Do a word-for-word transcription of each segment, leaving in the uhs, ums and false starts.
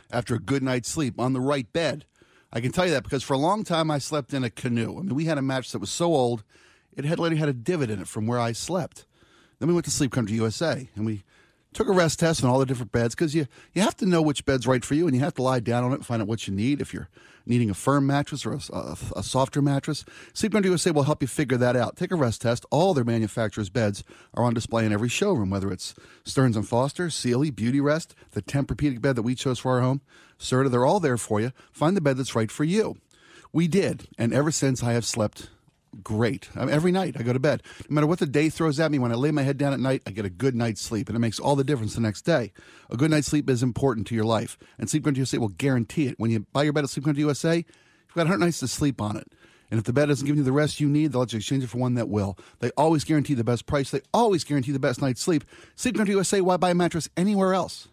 after a good night's sleep on the right bed. I can tell you that because for a long time I slept in a canoe. I mean, we had a mattress that was so old, it had literally had a divot in it from where I slept. Then we went to Sleep Country U S A, and we took a rest test on all the different beds because you, you have to know which bed's right for you, and you have to lie down on it and find out what you need. If you're needing a firm mattress or a, a, a softer mattress, Sleep Country U S A will help you figure that out. Take a rest test. All their manufacturers' beds are on display in every showroom, whether it's Stearns and Foster, Sealy, Beauty Rest, the Tempur-Pedic bed that we chose for our home, Serta. They're all there for you. Find the bed that's right for you. We did, and ever since I have slept great. I mean, every night I go to bed. No matter what the day throws at me, when I lay my head down at night, I get a good night's sleep, and it makes all the difference the next day. A good night's sleep is important to your life, and Sleep Country U S A will guarantee it. When you buy your bed at Sleep Country U S A, you've got one hundred nights to sleep on it. And if the bed doesn't give you the rest you need, they'll let you exchange it for one that will. They always guarantee the best price. They always guarantee the best night's sleep. Sleep Country U S A, why buy a mattress anywhere else?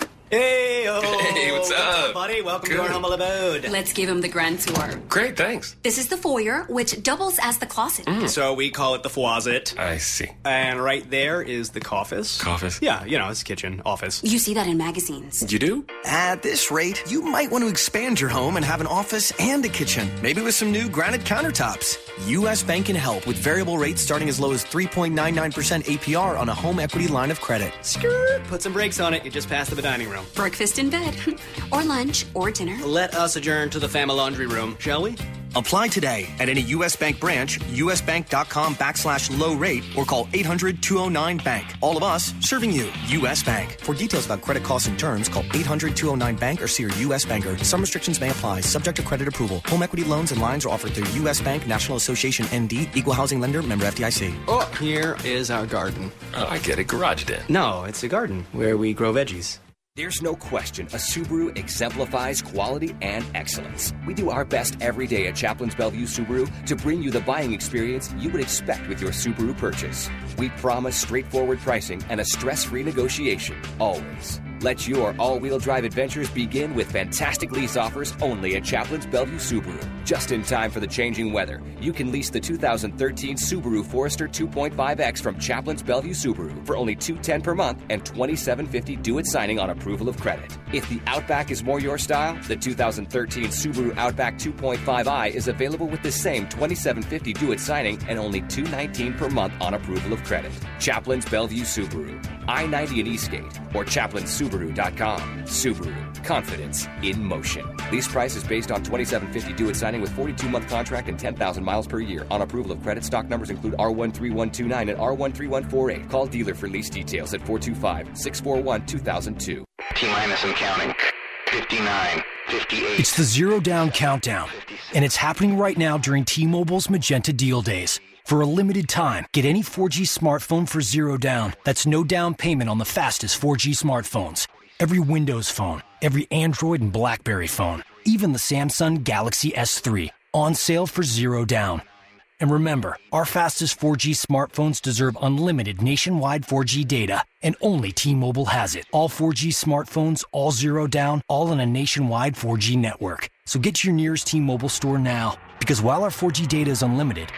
Hey, oh, hey, what's up? What's up, buddy? Welcome Good. to our humble abode. Let's give him the grand tour. Great, thanks. This is the foyer, which doubles as the closet. Mm. So we call it the fwazet. I see. And right there is the coffice. Coffice? Yeah, you know, it's kitchen, office. You see that in magazines. You do? At this rate, you might want to expand your home and have an office and a kitchen. Maybe with some new granite countertops. U S Bank can help with variable rates starting as low as three point nine nine percent A P R on a home equity line of credit. Skirt. Put some brakes on it. You just passed the dining room. Breakfast in bed. Or lunch, or dinner. Let us adjourn to the family laundry room, shall we? Apply today at any U S Bank branch, usbank.com backslash low rate, or call eight hundred two oh nine bank. All of us serving you. U S Bank. For details about credit costs and terms, call eight hundred two oh nine bank or see your U S banker. Some restrictions may apply, subject to credit approval. Home equity loans and lines are offered through U S Bank, National Association N D, Equal Housing Lender, member F D I C. Oh, here is our garden. Oh, I get it. Garage den. No, it's a garden where we grow veggies. There's no question a Subaru exemplifies quality and excellence. We do our best every day at Chaplin's Bellevue Subaru to bring you the buying experience you would expect with your Subaru purchase. We promise straightforward pricing and a stress-free negotiation, always. Let your all-wheel drive adventures begin with fantastic lease offers only at Chaplin's Bellevue Subaru. Just in time for the changing weather, you can lease the two thousand thirteen Subaru Forester two point five X from Chaplin's Bellevue Subaru for only two hundred ten dollars per month and twenty-seven fifty due at signing on approval of credit. If the Outback is more your style, the two thousand thirteen Subaru Outback two point five i is available with the same twenty-seven fifty due at signing and only two hundred nineteen dollars per month on approval of credit. Chaplin's Bellevue Subaru, I ninety and Eastgate, or chaplin subaru dot com. Subaru, confidence in motion. Lease price is based on twenty-seven fifty due at signing with forty-two month contract and ten thousand miles per year. On approval of credit, stock numbers include R one three one two nine and R one three one four eight. Call dealer for lease details at four two five, six four one, two thousand two. T-minus and counting. fifty-nine, fifty-eight. It's the Zero Down Countdown, and it's happening right now during T-Mobile's Magenta Deal Days. For a limited time, get any four G smartphone for zero down. That's no down payment on the fastest four G smartphones. Every Windows phone, every Android and BlackBerry phone, even the Samsung Galaxy S three, on sale for zero down. And remember, our fastest four G smartphones deserve unlimited nationwide four G data, and only T-Mobile has it. All four G smartphones, all zero down, all on a nationwide four G network. So get to your nearest T-Mobile store now, because while our four G data is unlimited,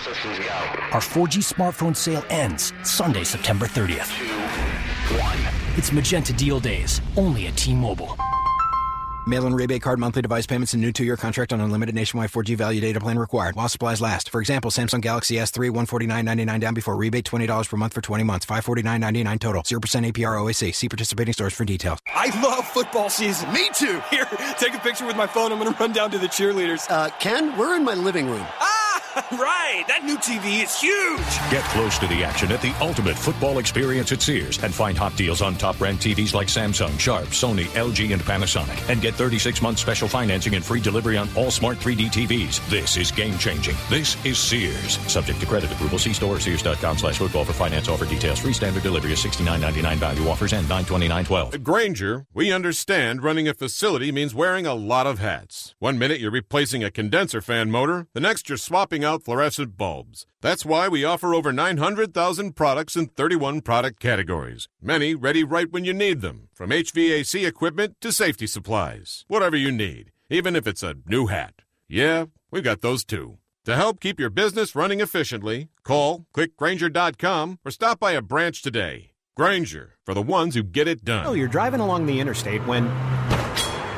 our four G smartphone sale ends Sunday, September thirtieth. Two, one. It's Magenta Deal Days, only at T-Mobile. Mail-in rebate card, monthly device payments, and new two-year contract on unlimited nationwide four G value data plan required while supplies last. For example, Samsung Galaxy S three, one hundred forty-nine dollars and ninety-nine cents down before rebate, twenty dollars per month for twenty months, five hundred forty-nine dollars and ninety-nine cents total. zero percent A P R O A C. See participating stores for details. I love football season. Me too. Here, take a picture with my phone. I'm going to run down to the cheerleaders. Uh, Ken, we're in my living room. Ah! Right, that new T V is huge. Get close to the action at the ultimate football experience at Sears and find hot deals on top brand T Vs like Samsung, Sharp, Sony, L G, and Panasonic. And get thirty-six month special financing and free delivery on all smart three D T Vs. This is game changing. This is Sears. Subject to credit approval. See store sears.com slash football for finance offer details. Free standard delivery is sixty-nine ninety-nine. Value offers end nine twenty-nine twelve. At Grainger, we understand running a facility means wearing a lot of hats. One minute you're replacing a condenser fan motor, the next you're swapping out fluorescent bulbs. That's why we offer over nine hundred thousand products in thirty-one product categories. Many ready right when you need them, from H V A C equipment to safety supplies. Whatever you need, even if it's a new hat. Yeah, we've got those too. To help keep your business running efficiently, call, click Grainger dot com, or stop by a branch today. Grainger, for the ones who get it done. Oh, you're driving along the interstate when...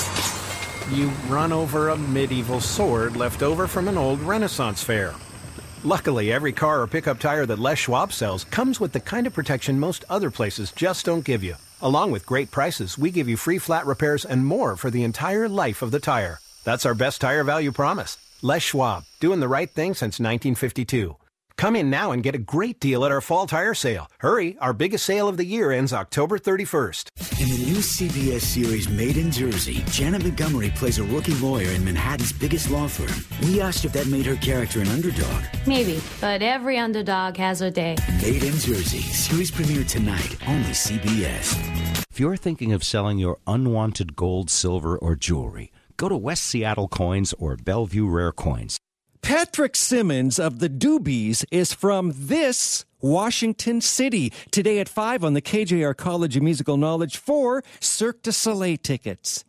you run over a medieval sword left over from an old Renaissance fair. Luckily, every car or pickup tire that Les Schwab sells comes with the kind of protection most other places just don't give you. Along with great prices, we give you free flat repairs and more for the entire life of the tire. That's our best tire value promise. Les Schwab, doing the right thing since nineteen fifty-two. Come in now and get a great deal at our fall tire sale. Hurry, our biggest sale of the year ends October thirty-first. In the new C B S series Made in Jersey, Janet Montgomery plays a rookie lawyer in Manhattan's biggest law firm. We asked if that made her character an underdog. Maybe, but every underdog has a day. Made in Jersey, series premiere tonight, only C B S. If you're thinking of selling your unwanted gold, silver, or jewelry, go to West Seattle Coins or Bellevue Rare Coins. Patrick Simmons of the Doobies is from this Washington City. Today at five on the K J R College of Musical Knowledge for Cirque du Soleil tickets.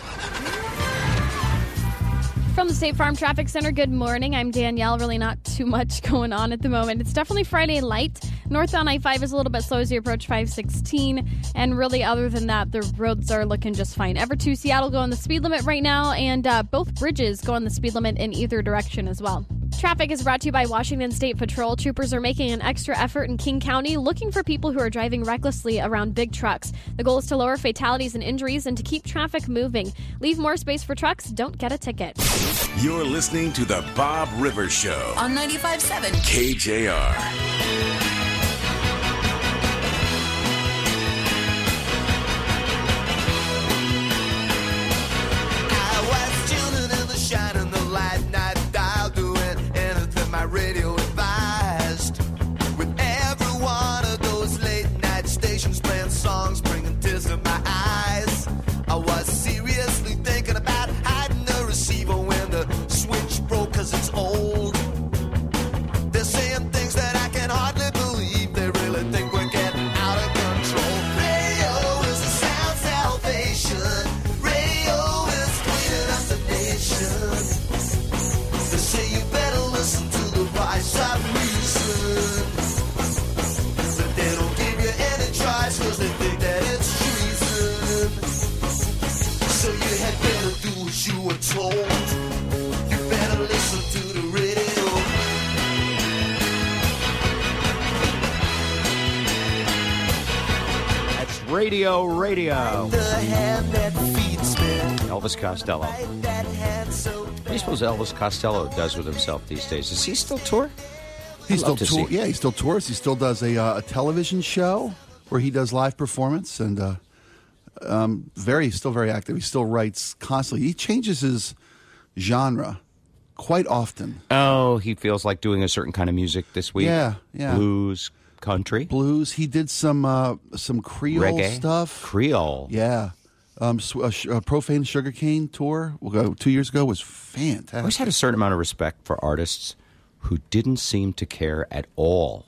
From the State Farm Traffic Center, good morning. I'm Danielle. Really not too much going on at the moment. It's definitely Friday light. Northbound I five is a little bit slow as you approach five sixteen. And really, other than that, the roads are looking just fine. Ever to Seattle go on the speed limit right now, and uh, both bridges go on the speed limit in either direction as well. Traffic is brought to you by Washington State Patrol. Troopers are making an extra effort in King County looking for people who are driving recklessly around big trucks. The goal is to lower fatalities and injuries and to keep traffic moving. Leave more space for trucks. Don't get a ticket. You're listening to The Bob Rivers Show on ninety-five point seven K J R. Radio advised with every one of those late night stations playing songs bringing tears to my eyes. I was seriously thinking about hiding the receiver when the switch broke cause it's old. They're saying things that I can hardly believe. They really think we're getting out of control. Radio is the sound salvation. Radio is cleaning up the nation. They say you better listen to voice of reason, but they don't give you any choice because they think that it's treason. So you had better do as you were told. You better listen to the radio. That's Radio Radio. The hand that feeds me. Elvis Costello. What do you suppose Elvis Costello does with himself these days? Does he still tour? He still tour, yeah, he still tours. He still does a, uh, a television show where he does live performance, and uh, um, very still very active. He still writes constantly. He changes his genre quite often. Oh, he feels like doing a certain kind of music this week. Yeah, yeah. Blues, country, blues. He did some uh, some Creole reggae stuff. Creole, yeah. Um, a, a Profane Sugarcane tour two years ago was fantastic. I always had a certain amount of respect for artists who didn't seem to care at all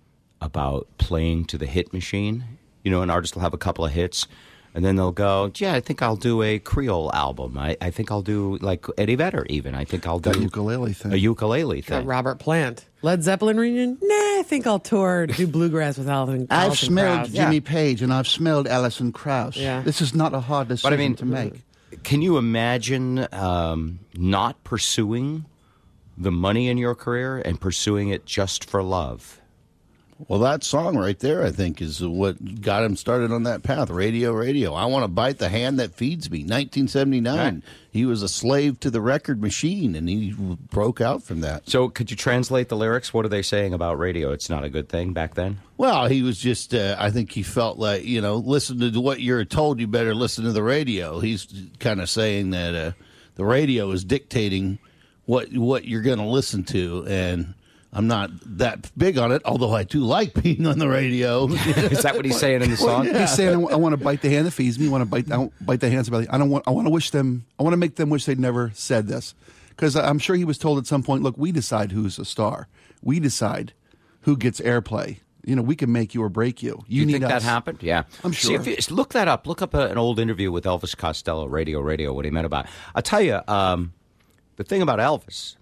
about playing to the hit machine. You know, an artist will have a couple of hits, and then they'll go, yeah, I think I'll do a Creole album. I, I think I'll do, like, Eddie Vedder even. I think I'll do... A ukulele thing. A ukulele thing. Got Robert Plant. Led Zeppelin reunion? Nah, I think I'll tour, do bluegrass with Alvin. I've Alison smelled Krauss. Jimmy Yeah. Page, and I've smelled Alison Krauss. Yeah. This is not a hard decision But I mean, to make. Can you imagine um, not pursuing the money in your career and pursuing it just for love? Well, that song right there, I think, is what got him started on that path. Radio, radio. I want to bite the hand that feeds me. nineteen seventy-nine. Right. He was a slave to the record machine, and he broke out from that. So could you translate the lyrics? What are they saying about radio? It's not a good thing back then? Well, he was just, uh, I think he felt like, you know, listen to what you're told, you better listen to the radio. He's kind of saying that uh, the radio is dictating what what you're going to listen to, and I'm not that big on it, although I do like being on the radio. Is that what he's saying in the song? Well, yeah. He's saying, I want to bite the hand that feeds me. I want to bite, I don't bite the hands about I don't want. I want to wish them. I want to make them wish they'd never said this, because I'm sure he was told at some point, look, we decide who's a star. We decide who gets airplay. You know, we can make you or break you. You, you need think us. that happened? Yeah, I'm sure. See, if you, look that up. Look up a, an old interview with Elvis Costello, Radio, Radio. What he meant about it. I'll tell you. Um, the thing about Elvis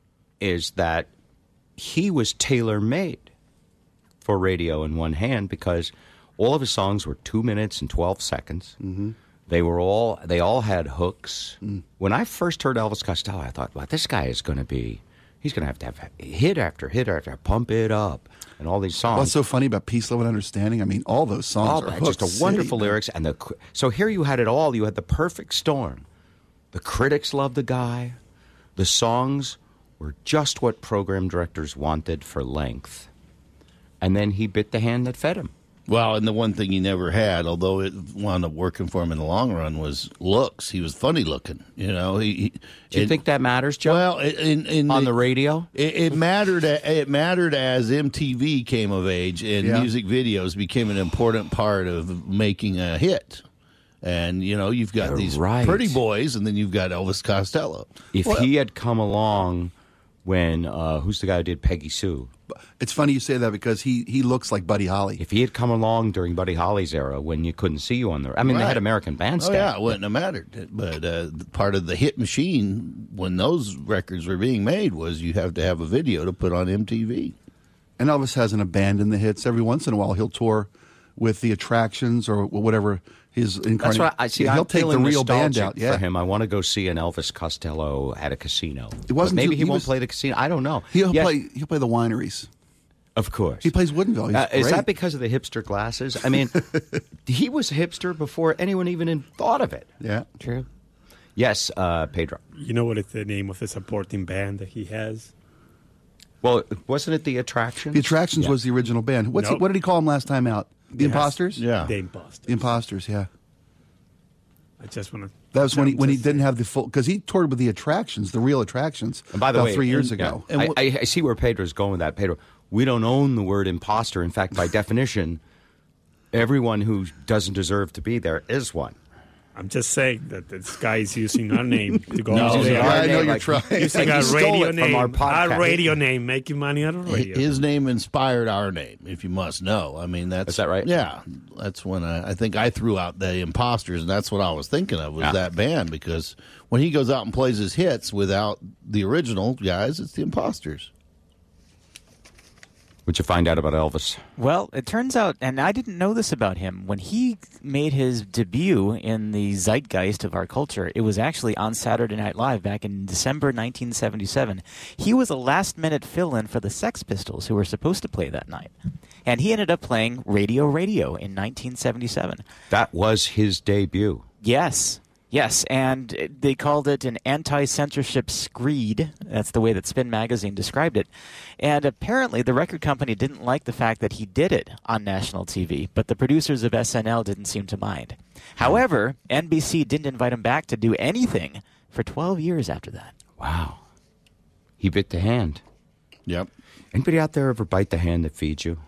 is that he was tailor-made for radio in one hand, because all of his songs were two minutes and twelve seconds. Mm-hmm. They were all they all had hooks. Mm. When I first heard Elvis Costello, I thought, well, this guy is going to be he's going to have to have hit after hit after pump it up and all these songs. What's so funny about Peace, Love, and Understanding? I mean, all those songs Oh, are just hook a wonderful city. lyrics, and the so here you had it all. You had the perfect storm. The critics loved the guy. The songs were just what program directors wanted for length, and then he bit the hand that fed him. Well, and the one thing he never had, although it wound up working for him in the long run, was looks. He was funny looking. You know, he. he Do you it, think that matters, Joe? Well, in, in on the, the radio, it, it mattered. It mattered as M T V came of age and Yeah. music videos became an important part of making a hit. And you know, you've got You're these right. pretty boys, and then you've got Elvis Costello. If Well, he had come along when uh, who's the guy who did Peggy Sue? It's funny you say that because he, he looks like Buddy Holly. If he had come along during Buddy Holly's era when you couldn't see you on the, I mean, they Right. had American Oh Bandstand. yeah, it wouldn't have mattered. But uh, part of the hit machine when those records were being made was you have to have a video to put on M T V. And Elvis hasn't abandoned the hits. Every once in a while, he'll tour with the Attractions or whatever his incarnate. That's what I see. He'll I'm take the feeling real band nostalgic out. Yeah, for him. I want to go see an Elvis Costello at a casino. It wasn't But maybe too- he, he won't was- play the casino. I don't know. he'll Yes, play. He'll play the wineries. of course. He plays Woodinville. He's Uh, is great. that because of the hipster glasses? I mean, he was a hipster before anyone even thought of it. Yeah, true. Yes, uh, Pedro. You know what is the name of the supporting band that he has? Well, wasn't it the Attractions? The Attractions Yeah. was the original band. What's Nope. what did he call them last time out? The Yes. Imposters. Yeah, The Imposters. The Imposters. Yeah, I just want to. that was when he when he didn't have the full because he toured with the Attractions, the real Attractions, And by the about way, three years and- ago. I, I, I see where Pedro's going with that. Pedro, we don't own the word imposter. In fact, by definition, everyone who doesn't deserve to be there is one. I'm just saying that this guy is using our name to go No, on yeah, our I know name, you're like, trying. using Like our he stole radio it from name, our our, podcast. radio name, making money on our radio. his name inspired our name, if you must know. I mean, that's Is that right? Yeah, that's when I, I think I threw out the Imposters, and that's what I was thinking of was Yeah. that band because when he goes out and plays his hits without the original guys, it's the Imposters. What'd you find out about Elvis? Well, it turns out, and I didn't know this about him, when he made his debut in the zeitgeist of our culture, it was actually on Saturday Night Live back in December nineteen seventy-seven. He was a last-minute fill-in for the Sex Pistols, who were supposed to play that night. And he ended up playing Radio Radio in nineteen seventy-seven. That was his debut. Yes. Yes, and they called it an anti-censorship screed. That's the way that Spin Magazine described it. And apparently the record company didn't like the fact that he did it on national T V, but the producers of S N L didn't seem to mind. However, N B C didn't invite him back to do anything for twelve years after that. Wow. He bit the hand. Yep. Anybody out there ever bite the hand that feeds you?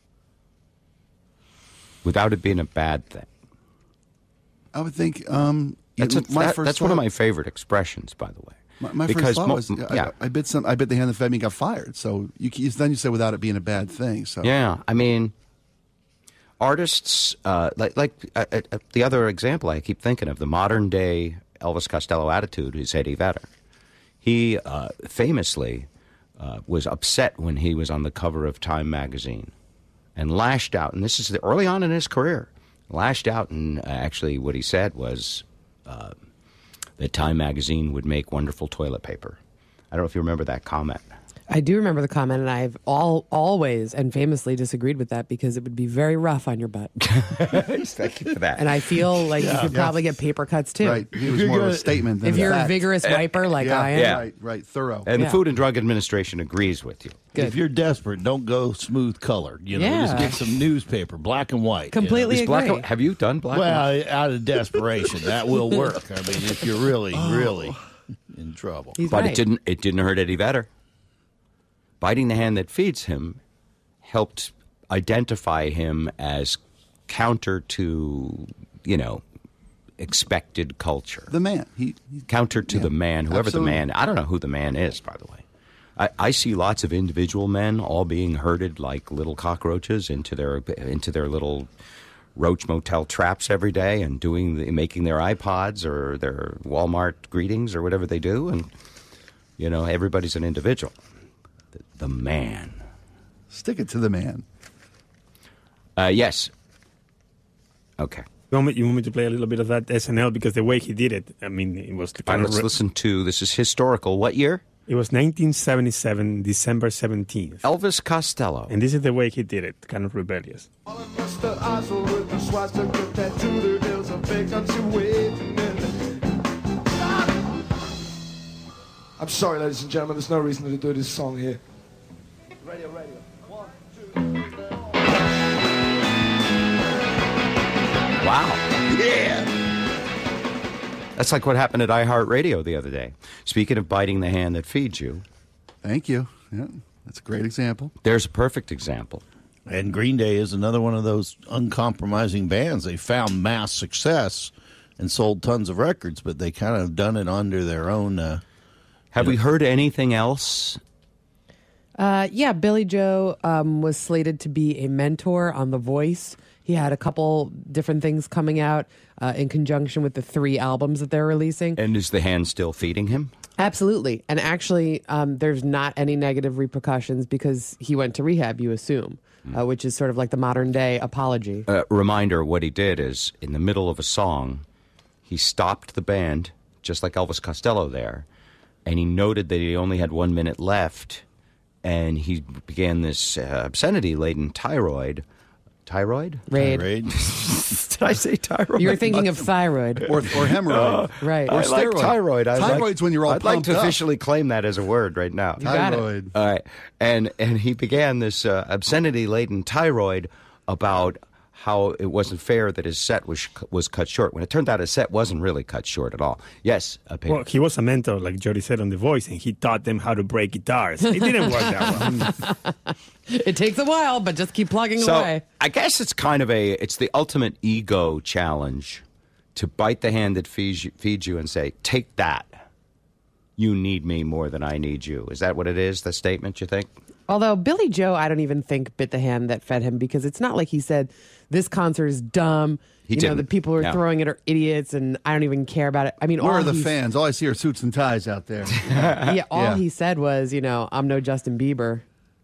Without it being a bad thing. I would think um, That's, a, my that- first that's one of thought- my favorite expressions, by the way. My, my Because first thought mo- was, m- I, yeah. I, bit some. I bit the hand that fed me, got fired. So you, you then you say without it being a bad thing. So Yeah, I mean, artists uh, like like uh, uh, the other example I keep thinking of, the modern day Elvis Costello attitude is Eddie Vedder. He uh, famously uh, was upset when he was on the cover of Time magazine and lashed out. And this is the, early on in his career. Lashed out, and uh, actually, what he said was uh, that Time magazine would make wonderful toilet paper. I don't know if you remember that comment. I do remember the comment, and I've all always and famously disagreed with that because it would be very rough on your butt. Thank you for that. And I feel like Yeah. you could Yeah. probably get paper cuts too. right, it was more of a statement. Than If you're a fact. vigorous wiper like yeah, I am. Yeah. right, right, thorough. And Yeah. the Food and Drug Administration agrees with you. Good. If you're desperate, don't go smooth colored. You know, Yeah. just get some newspaper, black and white. you know. Completely Is black agree. and- have you done black and white? Well, out of desperation, that will work. I mean, if you're really, Oh. really in trouble. He's But right. it didn't. It didn't hurt Eddie Vedder. Biting the hand that feeds him helped identify him as counter to, you know, expected culture. The man. He, he Counter to Yeah, the man, whoever absolutely. the man. I don't know who the man is, by the way. I, I see lots of individual men all being herded like little cockroaches into their into their little Roach Motel traps every day and doing the, making their iPods or their Walmart greetings or whatever they do, and you know everybody's an individual. The, the man. stick it to the man. Uh, yes. Okay. You want, me, you want me to play a little bit of that S N L because the way he did it, I mean, it was All right, let's re- listen to, this is historical. What year? It was nineteen seventy-seven, December seventeenth. Elvis Costello. And this is the way he did it, kind of rebellious. I'm sorry, ladies and gentlemen, there's no reason to do this song here. Radio, radio. One, two, three. Wow. Yeah. That's like what happened at iHeartRadio the other day. Speaking of biting the hand that feeds you. Thank you. Yeah, that's a great example. There's a perfect example. And Green Day is another one of those uncompromising bands. They found mass success and sold tons of records, but they kind of done it under their own... Uh, Have we know. heard anything else? Uh, yeah, Billy Joe um, was slated to be a mentor on The Voice. He had a couple different things coming out uh, in conjunction with the three albums that they're releasing. And is the hand still feeding him? Absolutely. And actually, um, there's not any negative repercussions because he went to rehab, you assume, mm. uh, which is sort of like the modern day apology. Uh, reminder, what he did is, in the middle of a song, he stopped the band, just like Elvis Costello there, and he noted that he only had one minute left, and he began this uh, obscenity-laden tirade. Thyroid? Raid. Did I say thyroid? You're thinking of thyroid. Or, or hemorrhoid. Uh, right. Or I like thyroid. I Thyroid's like, when you're all I'd like to up. officially claim that as a word right now. You got Thyroid. it. All right. And, and he began this uh, obscenity-laden tirade about how it wasn't fair that his set was was cut short, when it turned out his set wasn't really cut short at all. Yes, opinion. Well, he was a mentor, like Jody said on The Voice, and he taught them how to break guitars. It didn't work that well. It takes a while, but just keep plugging so, away. I guess it's kind of a, it's the ultimate ego challenge to bite the hand that feeds you, feeds you and say, take that. You need me more than I need you. Is that what it is, the statement, you think? Although Billy Joe, I don't even think bit the hand that fed him because it's not like he said, this concert is dumb. He you didn't. know, the people who are No. throwing it are idiots and I don't even care about it. I mean, Where all are the he's- fans? All I see are suits and ties out there. Yeah, all Yeah. he said was, you know, I'm no Justin Bieber.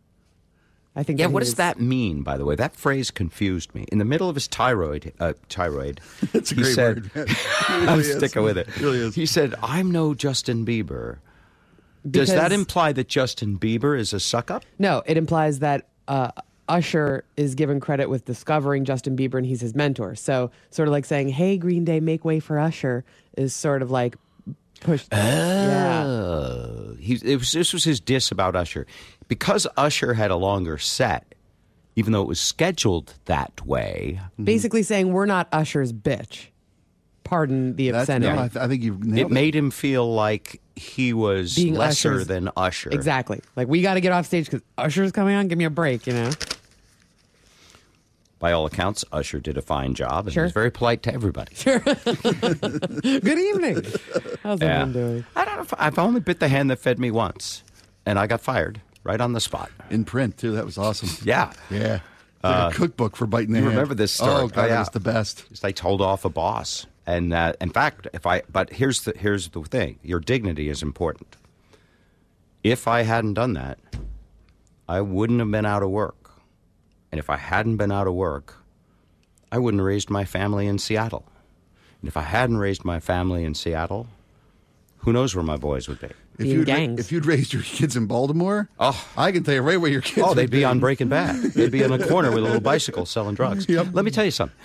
I think Yeah, that what he does was- that mean, by the way? That phrase confused me. In the middle of his tirade, uh, tirade, That's a he great said, word. It really I'm is. sticking with it. It really is. He said, I'm no Justin Bieber. Because- Does that imply that Justin Bieber is a suck-up? No, it implies that uh, Usher is given credit with discovering Justin Bieber and he's his mentor. So sort of like saying, hey, Green Day, make way for Usher is sort of like pushed. Oh. Yeah. He, it was, this was his diss about Usher. Because Usher had a longer set, even though it was scheduled that way. Basically saying, we're not Usher's bitch. Pardon the That's, obscenity. no, I, th- I think you've nailed It it. made him feel like he was Being lesser Usher's- than Usher. Exactly. Like, we got to get off stage because Usher's coming on. Give me a break, you know? By all accounts, Usher did a fine job and Sure. he was very polite to everybody. Sure. Good evening. How's Yeah. everyone doing? I don't know if I've only bit the hand that fed me once, and I got fired right on the spot. In print, too. That was awesome. Yeah. Yeah. It's like Uh, a cookbook for biting the You hand. remember this story? Oh, God, yeah. that was the best. Just I told off a boss, and uh, in fact, if I but here's the here's the thing: your dignity is important. If I hadn't done that, I wouldn't have been out of work, and if I hadn't been out of work, I wouldn't have raised my family in Seattle, and if I hadn't raised my family in Seattle, who knows where my boys would be? If you'd, ra- if you'd raised your kids in Baltimore, oh, I can tell you right where your kids Oh, would they'd be on Breaking Bad. They'd be in a corner with a little bicycle selling drugs. Yep. Let me tell you something.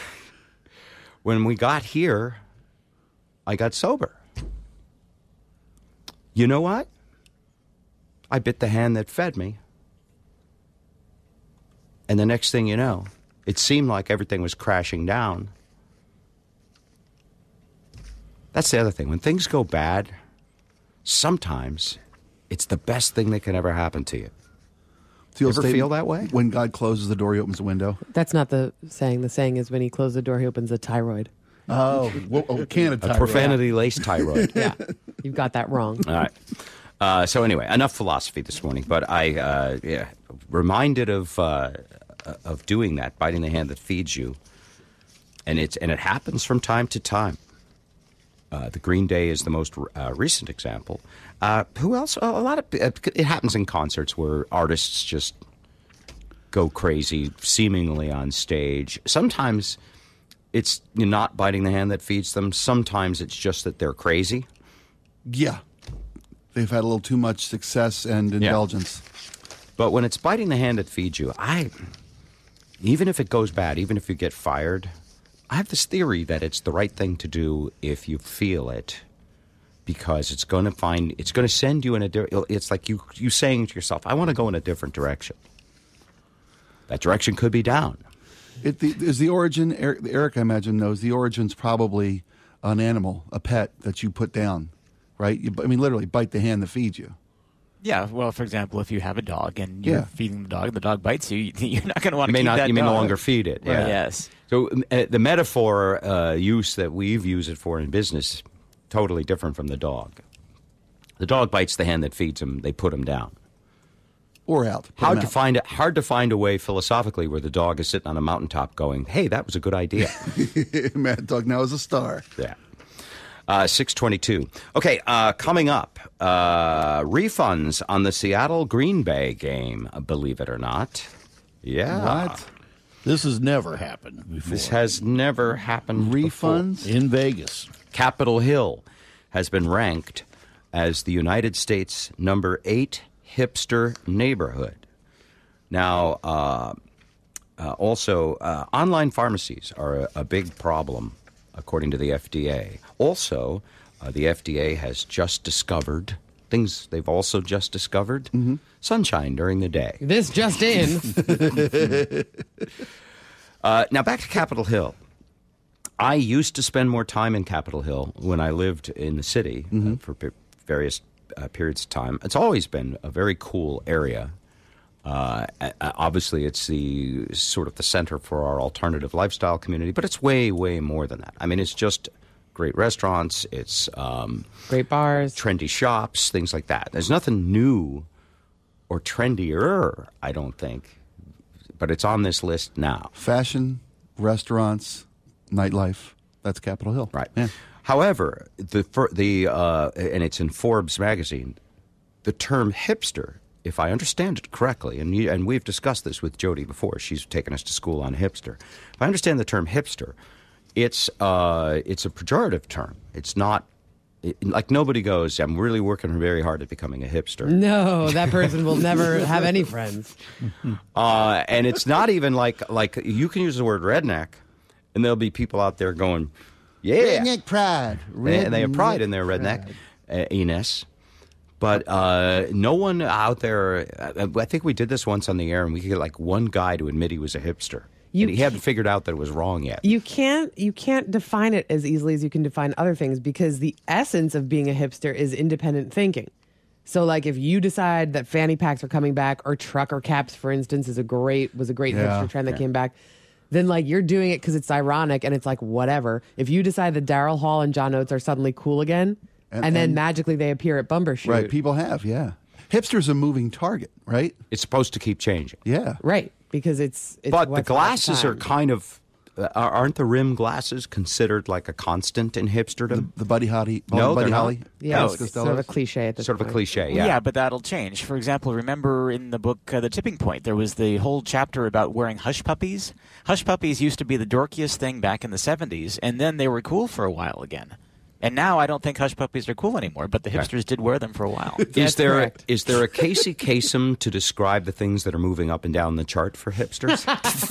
When we got here, I got sober. You know what? I bit the hand that fed me. And the next thing you know, it seemed like everything was crashing down. That's the other thing. When things go bad, sometimes it's the best thing that can ever happen to you. Do you ever statement, feel that way? When God closes the door, he opens the window. That's not the saying. The saying is when he closes the door, he opens a thyroid. Oh, well, a can of A thyroid. profanity-laced thyroid. Yeah, you've got that wrong. All right. Uh, so anyway, enough philosophy this morning. But I, uh, yeah, reminded of uh, of doing that, biting the hand that feeds you, and it's and it happens from time to time. Uh, the Green Day is the most uh, recent example. Uh, who else? A lot of it happens in concerts where artists just go crazy, seemingly on stage. Sometimes it's not biting the hand that feeds them. Sometimes it's just that they're crazy. Yeah. They've had a little too much success and indulgence. Yeah. But when it's biting the hand that feeds you, I, even if it goes bad, even if you get fired, I have this theory that it's the right thing to do if you feel it, because it's going to find, it's going to send you in a different, it's like you, you saying to yourself, I want to go in a different direction. That direction could be down. It, the, is the origin, Eric, Eric, I imagine, knows the origin's probably an animal, a pet that you put down, right? You, I mean, literally, bite the hand that feeds you. Yeah, well, for example, if you have a dog and you're Yeah. feeding the dog and the dog bites you, you're not going to want You to may keep not, that you may no dog. longer feed it. Right. Yeah. Yes. So uh, the metaphor uh, use that we've used it for in business, totally different from the dog. The dog bites the hand that feeds him. They put him down. Or out. Put Hard him to out. find. Hard to find a way philosophically where the dog is sitting on a mountaintop going, "Hey, that was a good idea." Mad Dog now is a star. Yeah. Uh, six twenty-two. Okay, uh, coming up, uh, refunds on the Seattle Green Bay game, believe it or not. Yeah. What? This has never happened before. This has never happened Refunds? before. In Vegas. Capitol Hill has been ranked as the United States' number eight hipster neighborhood. Now, uh, uh, also, uh, online pharmacies are a, a big problem, according to the F D A. Also, uh, the F D A has just discovered things they've also just discovered. Mm-hmm. Sunshine during the day. This just in. uh, now, back to Capitol Hill. I used to spend more time in Capitol Hill when I lived in the city Mm-hmm. uh, for p- various uh, periods of time. It's always been a very cool area. Uh, uh, obviously, it's the sort of the center for our alternative lifestyle community, but it's way, way more than that. I mean, it's just great restaurants, it's um, great bars, trendy shops, things like that. There's nothing new or trendier, I don't think, but it's on this list now. Fashion, restaurants, nightlife. That's Capitol Hill. Right. Yeah. However, the for, the uh, and it's in Forbes magazine. The term hipster, if I understand it correctly, and you, and we've discussed this with Jody before. She's taken us to school on hipster. If I understand the term hipster, it's uh, it's a pejorative term. It's not it, like nobody goes, I'm really working very hard at becoming a hipster. No, that person will never have any friends. Uh, and it's not even like like you can use the word redneck, and there'll be people out there going, yeah. Redneck pride. They, they have pride in their Redneck redneck-iness. But uh, no one out there, I, I think we did this once on the air, and we could get like one guy to admit he was a hipster. You and he hadn't figured out that it was wrong yet. You can't you can't define it as easily as you can define other things, because the essence of being a hipster is independent thinking. So, like, if you decide that fanny packs are coming back, or trucker caps, for instance, is a great was a great Yeah. hipster trend that Yeah. came back, then like you're doing it because it's ironic and it's like whatever. If you decide that Daryl Hall and John Oates are suddenly cool again, and, And- then and- magically they appear at Bumbershoot, Right. People have, yeah. Hipster's a moving target, right? It's supposed to keep changing. Yeah. right? Because it's, it's But the what's hot at glasses are time. kind of, uh, aren't the rim glasses considered like a constant in hipsterdom? The Buddy Holly. No, Buddy they're Holly. not. yeah, Elvis it's Costello. sort of a cliche at this Sort of a point. cliche, Yeah. yeah. but that'll change. For example, remember in the book uh, The Tipping Point, there was the whole chapter about wearing hush puppies. Hush puppies used to be the dorkiest thing back in the seventies, and then they were cool for a while again. And now I don't think hush puppies are cool anymore, but the hipsters did wear them for a while. Is there correct. is there a Casey Kasem to describe the things that are moving up and down the chart for hipsters?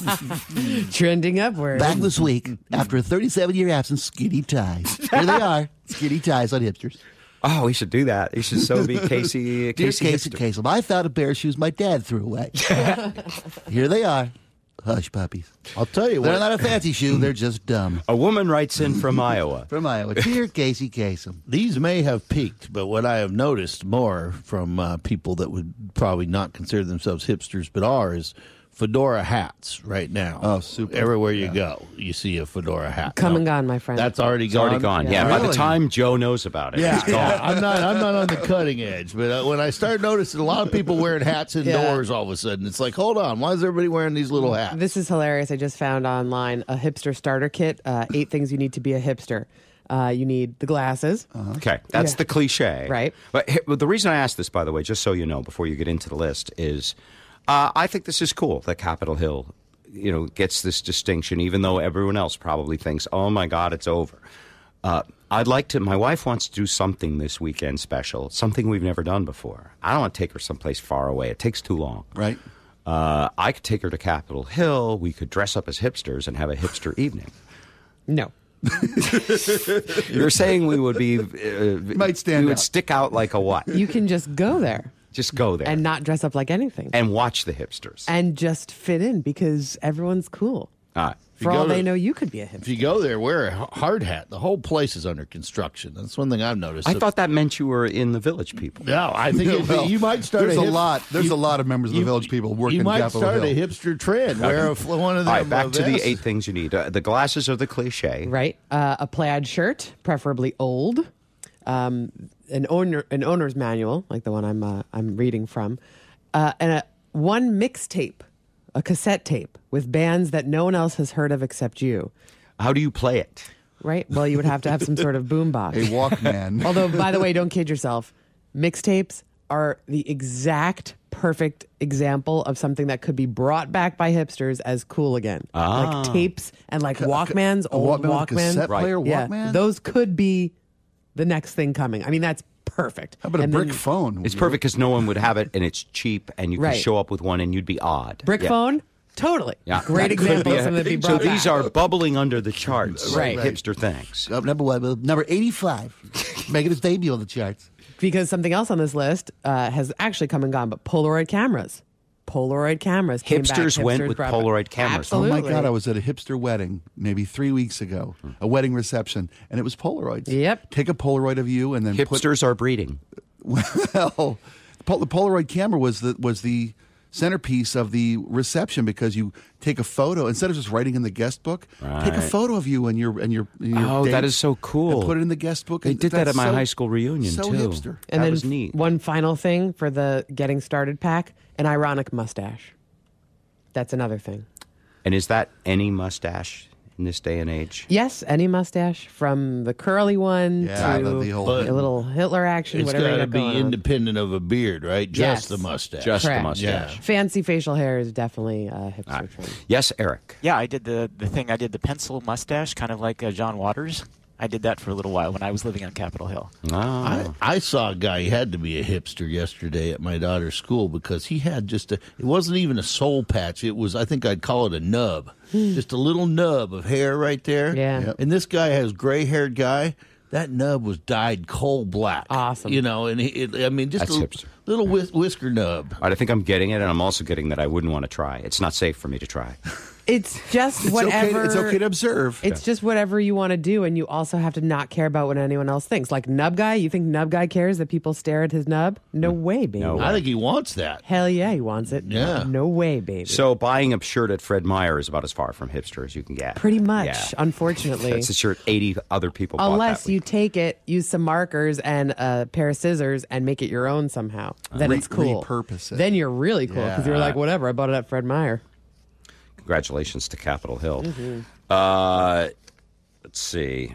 Trending upward. Back this week, after a thirty-seven year absence, skinny ties. Here they are, skinny ties on hipsters. Oh, we should do that. He should so be Casey. Dear Casey Casey hipster. Kasem, I found a pair of shoes my dad threw away. Here they are, hush puppies. I'll tell you They're what. not a fancy shoe, they're just dumb. A woman writes in from Iowa. From Iowa. Dear Casey Kasem. These may have peaked, but what I have noticed more from uh, people that would probably not consider themselves hipsters but are is fedora hats right now. Oh, super. Everywhere you Yeah. go, you see a fedora hat. Come Now, and gone, my friend. That's already It's gone. already gone. Yeah, Yeah. by the Really? time Joe knows about it, Yeah, it's gone. yeah. I'm not. I'm not on the cutting edge, but uh, when I start noticing a lot of people wearing hats indoors, all of a sudden it's like, hold on, why is everybody wearing these little hats? This is hilarious. I just found online a hipster starter kit. Uh, eight things you need to be a hipster. Uh, you need the glasses. Okay, that's Yeah. the cliche. Right. But he- well, the reason I asked this, by the way, just so you know, before you get into the list, is uh, I think this is cool that Capitol Hill you know, gets this distinction, even though everyone else probably thinks, oh, my God, it's over. Uh, I'd like to, my wife wants to do something this weekend special, something we've never done before. I don't want to take her someplace far away. It takes too long. Right. Uh, I could take her to Capitol Hill. We could dress up as hipsters and have a hipster evening. No. You're saying we would be, uh, might stand we would out. stick out like a what? You can just go there. Just go there. And not dress up like anything. And watch the hipsters. And just fit in because everyone's cool. All right. For all they know, you could be a hipster. If you go there, wear a hard hat. The whole place is under construction. That's one thing I've noticed. I thought that meant you were in the Village People. No, I think it, Well, you might start. There's a, a hip- lot. There's you- a lot of members of the you- Village People working You in might Capitol start Hill. a hipster trend. Wear a, one of them. All right, back uh, to the vests. eight things you need. Uh, the glasses are the cliche. Right. Uh, a plaid shirt, preferably old. Um, an owner, an owner's manual, like the one I'm uh, I'm reading from, uh, and a one mixtape, a cassette tape with bands that no one else has heard of except you. How do you play it? Right. Well, you would have to have some sort of boombox. A Walkman. Although, by the way, don't kid yourself. Mixtapes are the exact perfect example of something that could be brought back by hipsters as cool again. Ah. Like tapes and like Walkmans, a old Walkman with a Walkmans. cassette player Yeah, Walkman? those could be the next thing coming. I mean, that's perfect. How about And a brick then- phone? It's perfect because no one would have it, and it's cheap, and you can Right. show up with one, and you'd be odd. Brick Yeah. phone? Totally. Yeah. Great That could example be of a- something to be So brought these back. are bubbling under the charts. Right. Hipster things. Up number one, number eighty-five, making its debut on the charts. Because something else on this list uh, has actually come and gone, but Polaroid cameras. Polaroid cameras. came back. Hipsters went with brought back- Polaroid cameras. Absolutely. Oh my God! I was at a hipster wedding maybe three weeks ago, a wedding reception, and it was Polaroids. Yep. Take a Polaroid of you, and then Hipsters are breeding. Put, well, the Pol- the Polaroid camera was the was the centerpiece of the reception because you take a photo instead of just writing in the guest book. Take a Right. photo of you and your and your. And your Oh, date that is so cool. And put it in the guest book. They and did that that's at my so- high school reunion, so too. hipster. And That then was neat. one final thing for the getting started pack, an ironic mustache. That's another thing. And is that any mustache in this day and age? Yes, any mustache, from the curly one Yeah, to the- the whole- a little Hitler action, It's whatever you got to got be going on. independent of a beard, right? Just Yes. the mustache. Just Correct. the mustache. Fancy facial hair is definitely a hipster All right. trend. Yes, Eric. Yeah, I did the, the thing. I did the pencil mustache, kind of like uh, John Waters. I did that for a little while when I was living on Capitol Hill. I, Oh. I saw a guy, he had to be a hipster yesterday at my daughter's school because he had just a, it wasn't even a soul patch. It was, I think I'd call it a nub. Just a little nub of hair right there. Yeah. Yep. And this guy has gray haired guy. That nub was dyed coal black. Awesome. You know, and he, it, I mean, just That's a hipster. little whis- whisker nub. All right, I think I'm getting it, and I'm also getting that I wouldn't want to try. It's not safe for me to try. It's just It's okay. whatever. To, it's okay to observe. It's just whatever you want to do, and you also have to not care about what anyone else thinks. Like Nub Guy, you think Nub Guy cares that people stare at his nub? No way, baby. No way. I think he wants that. Hell yeah, he wants it. Yeah. No way, baby. So buying a shirt at Fred Meyer is about as far from hipster as you can get. Pretty much, Yeah. unfortunately. That's a shirt eighty other people bought Unless that you week. take it, use some markers and a pair of scissors and make it your own somehow. Then Re- it's cool. repurpose it. Then you're really cool because you're like, whatever, I bought it at Fred Meyer. Congratulations to Capitol Hill. Mm-hmm. Uh, let's see.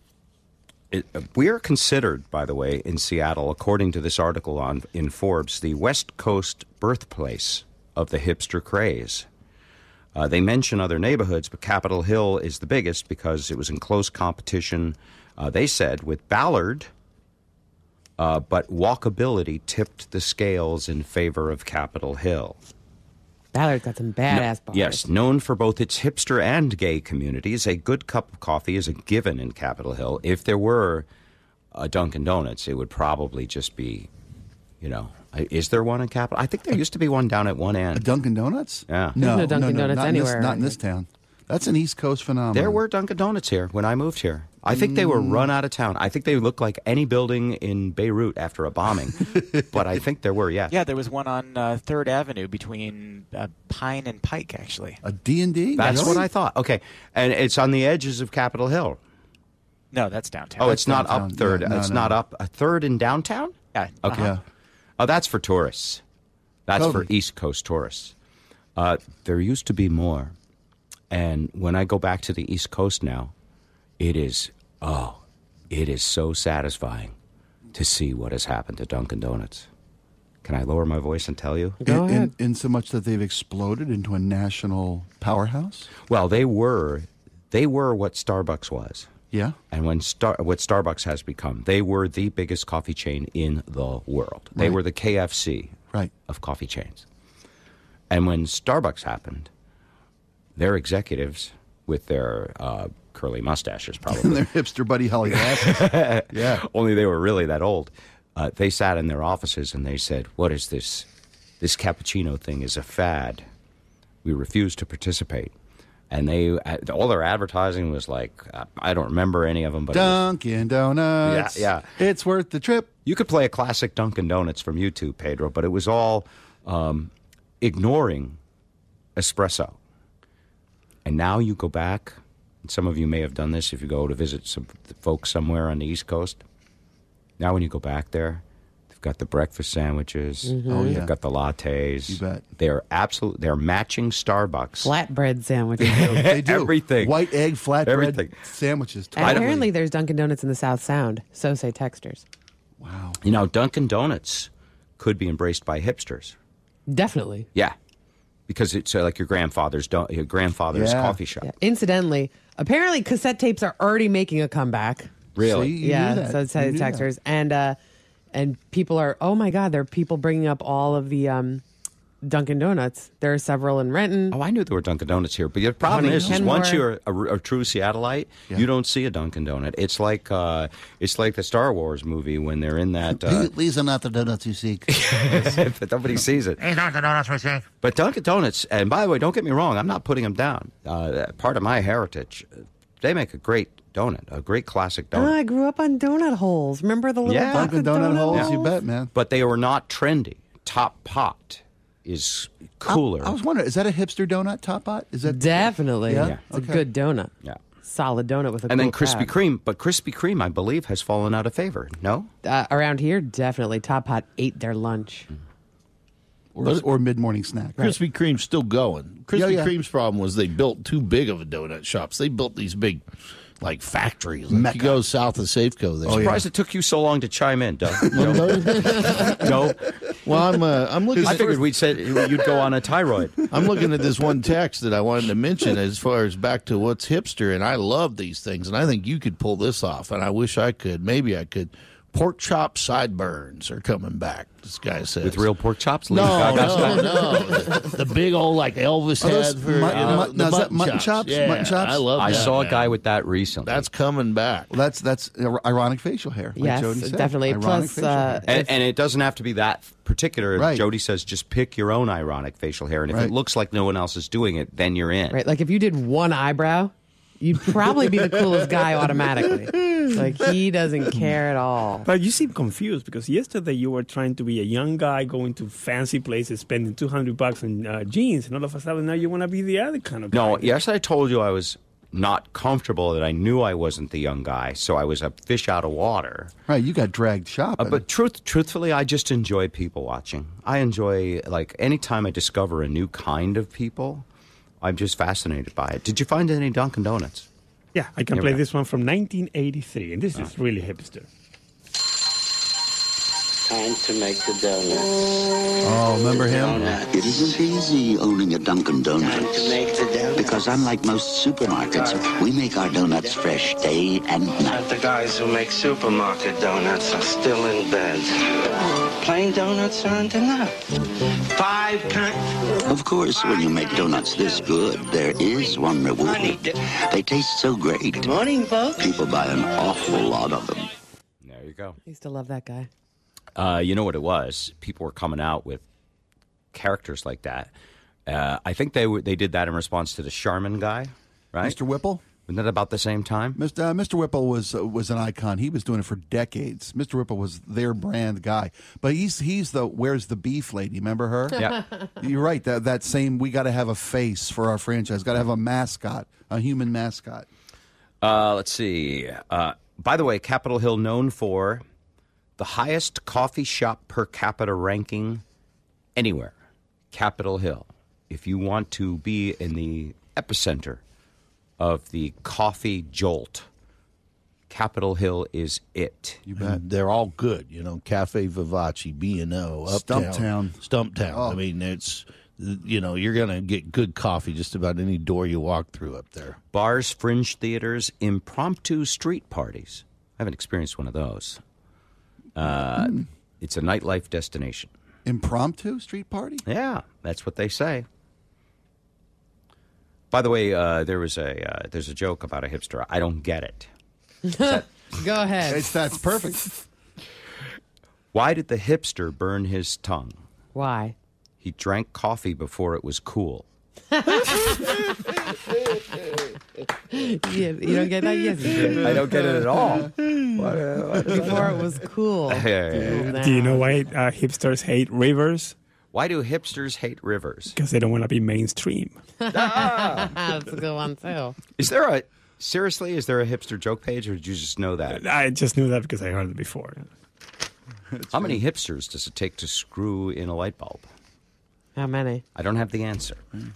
It, uh, we are considered, by the way, in Seattle, according to this article on in Forbes, the West Coast birthplace of the hipster craze. Uh, they mention other neighborhoods, but Capitol Hill is the biggest because it was in close competition, uh, they said, with Ballard, uh, but walkability tipped the scales in favor of Capitol Hill. Ballard's got some badass bars. Yes, known for both its hipster and gay communities, a good cup of coffee is a given in Capitol Hill. If there were a Dunkin' Donuts, it would probably just be, you know, is there one in Capitol? I think there used to be one down at one A end. Dunkin' Donuts? Yeah. No, no Dunkin' no, no, Donuts not in this- anywhere. not in this town. That's an East Coast phenomenon. There were Dunkin' Donuts here when I moved here. I think they were run out of town. I think they look like any building in Beirut after a bombing. But I think there were, yeah. Yeah, there was one on uh, Third Avenue between uh, Pine and Pike, actually. A D and D? That's what I thought. Okay. And it's on the edges of Capitol Hill. No, that's downtown. Oh, That's it's not downtown. up Third. Yeah, no, it's no. not up a Third in downtown? Yeah. Okay. Yeah. Oh, that's for tourists. That's Totally. for East Coast tourists. Uh, there used to be more. And when I go back to the East Coast now, it is, oh, it is so satisfying to see what has happened to Dunkin' Donuts. Can I lower my voice and tell you? Go in, ahead. in, in so much that they've exploded into a national powerhouse? Well, they were they were what Starbucks was. Yeah. And when Star what Starbucks has become, they were the biggest coffee chain in the world. They Right. were the K F C right. of coffee chains. And when Starbucks happened, their executives with their uh, curly mustaches, probably Their hipster buddy Holly glasses. Yeah. Only they were really that old. Uh, they sat in their offices and they said, "What is this? This cappuccino thing is a fad. We refuse to participate." And they, uh, all their advertising was like, uh, I don't remember any of them, but it was- Dunkin' Donuts. Yeah, yeah. It's worth the trip. you could play a classic Dunkin' Donuts from YouTube, Pedro, but it was all um, ignoring espresso. And now you go back, and some of you may have done this if you go to visit some folks somewhere on the East Coast. Now when you go back there, they've got the breakfast sandwiches. Mhm. Oh, They've yeah. got the lattes. You bet. They're absolute. They're matching Starbucks. Flatbread sandwiches. They do. Everything. White egg flatbread Everything. sandwiches. And apparently, there's Dunkin' Donuts in the South Sound. So say texters. Wow. You know, Dunkin' Donuts could be embraced by hipsters. Definitely. Yeah, because it's uh, like your grandfather's don- your grandfather's Yeah. coffee shop. Yeah. Incidentally, apparently cassette tapes are already making a comeback. Really? See, you yeah. knew that. So say You knew that. texters and uh, and people are. Oh my God! There are people bringing up all of the um, Dunkin' Donuts. There are several in Renton. Oh, I knew there were Dunkin' Donuts here, but the problem Honey, is, is Kenmore. once you're a, a true Seattleite, Yeah. you don't see a Dunkin' Donut. It's like uh, it's like the Star Wars movie when they're in that. Uh, These are not the donuts you seek. but nobody sees it. These aren't the donuts we seek. But Dunkin' Donuts, and by the way, don't get me wrong, I'm not putting them down. Uh, part of my heritage, they make a great donut, a great classic Oh, donut. I grew up on donut holes. Remember the little Yeah. box of Dunkin' Donut donut holes, you bet, man. But they were not trendy. Top Pot is cooler. I, I was wondering, is that a hipster donut, Top Pot? Is that Definitely. Yeah. It's Okay. a good donut. Yeah. Solid donut with a and then cool Krispy cap. Kreme, but Krispy Kreme, I believe, has fallen out of favor. No? Uh, around here, definitely. Top Pot ate their lunch. Or, or mid-morning snack. Krispy Kreme's still going. Krispy Yeah, yeah. Kreme's problem was they built too big of a donut shops. They built these big, like, factories. Like Mecca. you go south of Safeco there. I'm surprised it took you so long to chime in, Doug. no. no. Well, I'm uh, I'm looking. I at- figured we'd said you'd go on a thyroid. I'm looking at this one text that I wanted to mention as far as back to what's hipster, and I love these things, and I think you could pull this off, and I wish I could. Maybe I could. Pork chop sideburns are coming back. This guy says With real pork chops? No, Lady Gaga no, style? no. The big old like Elvis Are those had for mutton- you know, mutton- the now, is that mutton chops? Yeah, Mutton chops? I love. I that, saw a man. guy with that recently. That's coming back. Well, that's that's ironic facial hair. Like Yes, Jody said. definitely. Ironic Plus, facial uh, hair. And, and it doesn't have to be that particular. Right. Jody says just pick your own ironic facial hair. And if Right. it looks like no one else is doing it, then you're in. Right? Like if you did one eyebrow, you'd probably be the coolest guy automatically. Like he doesn't care at all. But you seem confused because yesterday you were trying to be a young guy going to fancy places, spending two hundred bucks on uh, jeans, and all of a sudden now you want to be the other kind of guy. No, yes, I told you I was not comfortable, that I knew I wasn't the young guy, so I was a fish out of water. Right, you got dragged shopping. Uh, but truth, truthfully, I just enjoy people watching. I enjoy, like, anytime I discover a new kind of people, I'm just fascinated by it. Did you find any Dunkin' Donuts? Yeah, I can Here we play go. this one from nineteen eighty-three, and this is really hipster. Time to make the donut. Oh, remember him? It isn't easy owning a Dunkin' Donut. Time to make the donut. Because unlike most supermarkets, we make our donuts fresh day and night. The guys who make supermarket donuts are still in bed. Plain donuts aren't enough. Five kinds. Of course, when you make donuts this good, there is one reward. They taste so great. Good morning, folks. People buy an awful lot of them. There you go. I used to love that guy. Uh, you know what it was? People were coming out with characters like that. Uh, I think they were, they did that in response to the Charmin guy, right? Mister Whipple? Wasn't that about the same time? Mister Uh, Mister Whipple was uh, was an icon. He was doing it for decades. Mister Whipple was their brand guy. But he's he's the where's the beef lady? Remember her? Yeah. You're right. That that same. We got to have a face for our franchise. Got to have a mascot, a human mascot. Uh, let's see. Uh, by the way, Capitol Hill known for the highest coffee shop per capita ranking anywhere. Capitol Hill. If you want to be in the epicenter of the coffee jolt, Capitol Hill is it. You bet. They're all good, you know. Cafe Vivace, B and O, Uptown, Stumptown. Stumptown. Oh. I mean, it's you know you're gonna get good coffee just about any door you walk through up there. Bars, fringe theaters, impromptu street parties. I haven't experienced one of those. Uh, Mm. It's a nightlife destination. Impromptu street party? Yeah, that's what they say. By the way, uh, there was a uh, there's a joke about a hipster. I don't get it. That, Go ahead. It's, that's perfect. why did the hipster burn his tongue? Why? He drank coffee before it was cool. Yeah, you don't get that? Yes, you do. I don't get it at all. What, uh, what is Before that? it was cool. Yeah, yeah, yeah. Do you know why uh, hipsters hate rivers? Why do hipsters hate rivers? Because they don't want to be mainstream. That's a good one, too. Is there a seriously? Is there a hipster joke page, or did you just know that? I just knew that because I heard it before. How many hipsters does it take to screw in a light bulb? How many? I don't have the answer.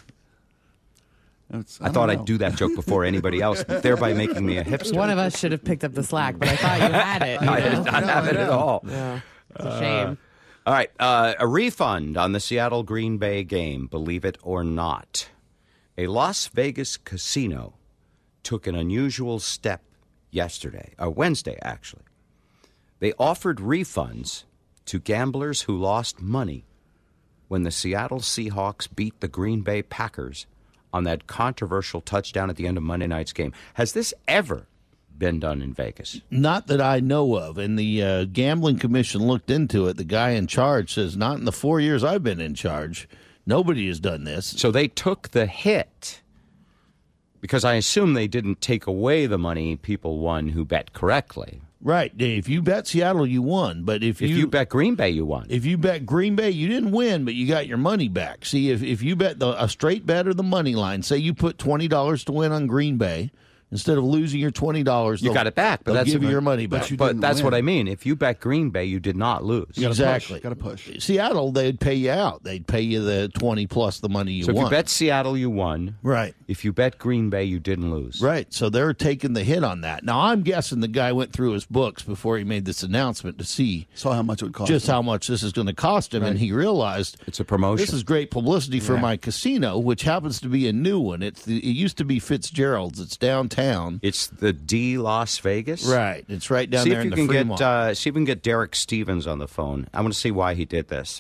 It's, I, I thought I'd do that joke before anybody else, thereby making me a hipster. One of us should have picked up the slack, but I thought you had it. You I know? did not No, have I it at know. all. Yeah, it's a shame. All right, uh, a refund on the Seattle Green Bay game, believe it or not. A Las Vegas casino took an unusual step yesterday, or Wednesday, actually. They offered refunds to gamblers who lost money when the Seattle Seahawks beat the Green Bay Packers on that controversial touchdown at the end of Monday night's game. Has this ever been done in Vegas? Not that I know of. And the uh, gambling commission looked into it. The guy in charge says, not in the four years I've been in charge. Nobody has done this. So they took the hit because I assume they didn't take away the money people won who bet correctly. Right. If you bet Seattle, you won. But if, If you, you bet Green Bay, you won. if you bet Green Bay, you didn't win, but you got your money back. See, if, if you bet the, a straight bet or the money line, say you put twenty dollars to win on Green Bay, instead of losing your twenty dollars, You got it back, but they'll that's give you your money back. you But didn't that's win. what I mean. If you bet Green Bay, you did not lose. You gotta Exactly. Push. Got to push. Seattle, they'd pay you out. They'd pay you the twenty plus the money you So if won. you bet Seattle, you won. Right. If you bet Green Bay, you didn't lose. Right. So they're taking the hit on that. Now, I'm guessing the guy went through his books before he made this announcement to see Saw how much it would cost. just him. how much this is going to cost him. And he realized It's a promotion. this is great publicity for Yeah. my casino, which happens to be a new one. It's the, it used to be Fitzgerald's. It's downtown. It's the D Las Vegas. Right. It's right down see there if in you the can Fremont. get uh, see if we can get Derek Stevens on the phone. I want to see why he did this.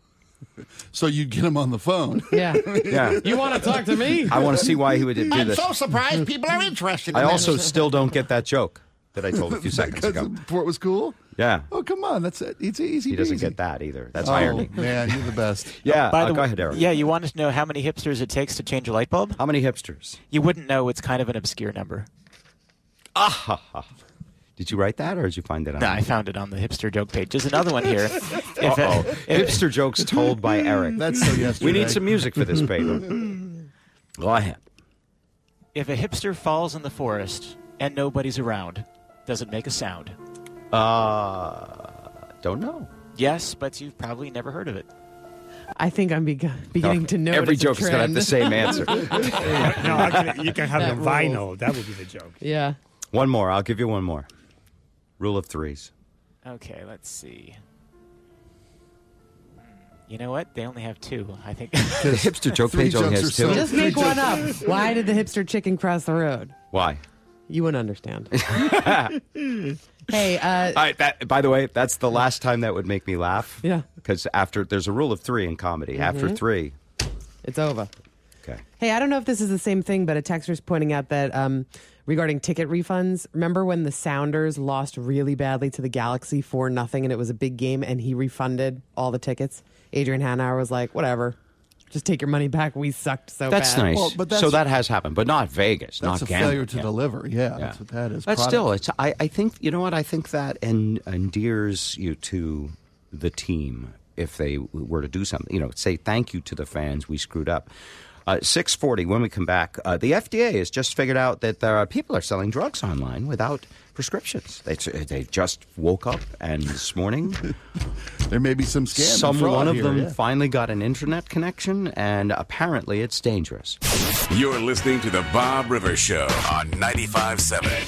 So you'd get him on the phone. Yeah. Yeah. You want to talk to me? I want to see why he would do this. surprised people are interested I also still don't get that joke that I told a few seconds Because ago. before it was cool? Yeah. Oh, come on. That's it. It's easy. He doesn't peasy. get that either. That's Oh, irony. man, you're the best. Yeah. By uh, the go way, ahead, Eric. yeah, you wanted to know how many hipsters it takes to change a light bulb? How many hipsters? You wouldn't know. It's kind of an obscure number. Ah ha ha. Did you write that, or did you find it on? No, I found it on the hipster joke page. There's another one here. If Uh-oh. if- Hipster jokes told by Eric. That's so yesterday. We need some music for this paper. Go ahead. if a hipster falls in the forest and nobody's around, does it make a sound? Uh, don't know. Yes, but you've probably never heard of it. I think I'm be- beginning to know Every it's a joke is going to have the same answer. No, actually, you can have That the vinyl. That would be the joke. Yeah. One more. I'll give you one more. Rule of threes. Okay, let's see. You know what? They only have two, I think. The hipster joke Three page only jokes has are so- two. Just make one up. Why did the hipster chicken cross the road? Why? You wouldn't understand. Hey, uh, All right. That, by the way, that's the last time that would make me laugh. Yeah. Because after there's a rule of three in comedy. After Mhm. three, it's over. okay. Hey, I don't know if this is the same thing, but a texter's pointing out that um, regarding ticket refunds, remember when the Sounders lost really badly to the Galaxy for nothing, and it was a big game, and he refunded all the tickets? Adrian Hanauer was like, "Whatever, just take your money back. We sucked so That's bad." nice. Well, but that's- so that has happened, but not Vegas. That's not a gambling. failure to Yeah. deliver. Yeah, that's what that is. But Product. still, it's. I, I think you know what I think that en- endears you to the team if they were to do something. You know, say thank you to the fans. We screwed up. Uh, six forty. When we come back, uh, the F D A has just figured out that there are people are selling drugs online without prescriptions. They they just woke up and this morning there may be some scam. and some fraud one of here, them yeah. finally got an internet connection, and apparently it's dangerous. You're listening to The Bob Rivers Show on ninety-five point seven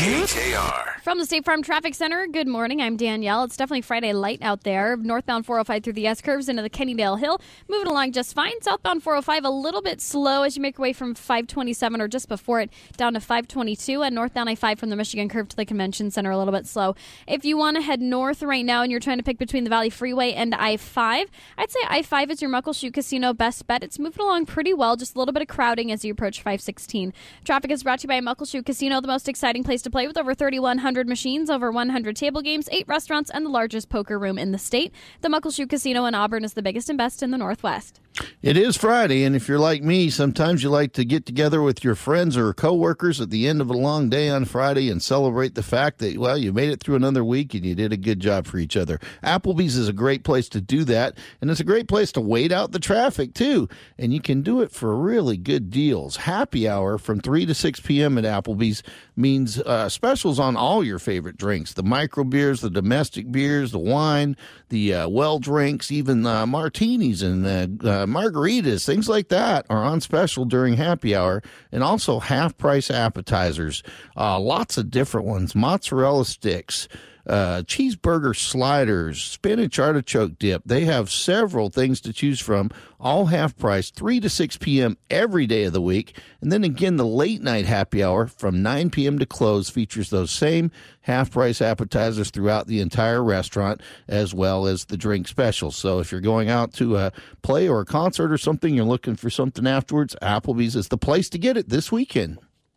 K K R. From the State Farm Traffic Center, good morning. I'm Danielle. It's definitely Friday light out there. Northbound four oh five through the S-curves into the Kennydale Hill. Moving along just fine. Southbound four oh five a little bit slow as you make your way from five twenty-seven or just before it down to five twenty-two. And northbound I five from the Michigan curve to the Convention Center a little bit slow. If you want to head north right now and you're trying to pick between the Valley Freeway and I five, I'd say I five is your Muckleshoot Casino best bet. It's moving along pretty well. Just a little bit of crowding as you approach five sixteen. Traffic is brought to you by Muckleshoot Casino, the most exciting place to play with over thirty-one hundred machines, over one hundred table games, eight restaurants, and the largest poker room in the state. The Muckleshoot Casino in Auburn is the biggest and best in the Northwest. It is Friday, and if you're like me, sometimes you like to get together with your friends or coworkers at the end of a long day on Friday and celebrate the fact that, well, you made it through another week and you did a good job for each other. Applebee's is a great place to do that, and it's a great place to wait out the traffic, too. And you can do it for really good deals. Happy hour from three to six p.m. at Applebee's means uh, specials on all your favorite drinks, the micro beers, the domestic beers, the wine, the uh, well drinks, even uh, martinis and uh, uh, margaritas, things like that are on special during happy hour, and also half-price appetizers, uh, lots of different ones, mozzarella sticks, uh, cheeseburger sliders, spinach artichoke dip. They have several things to choose from, all half price, three to six p.m. every day of the week. And then again, the late night happy hour from nine p.m. to close features those same half price appetizers throughout the entire restaurant, as well as the drink specials. So if you're going out to a play or a concert or something, you're looking for something afterwards, Applebee's is the place to get it this weekend.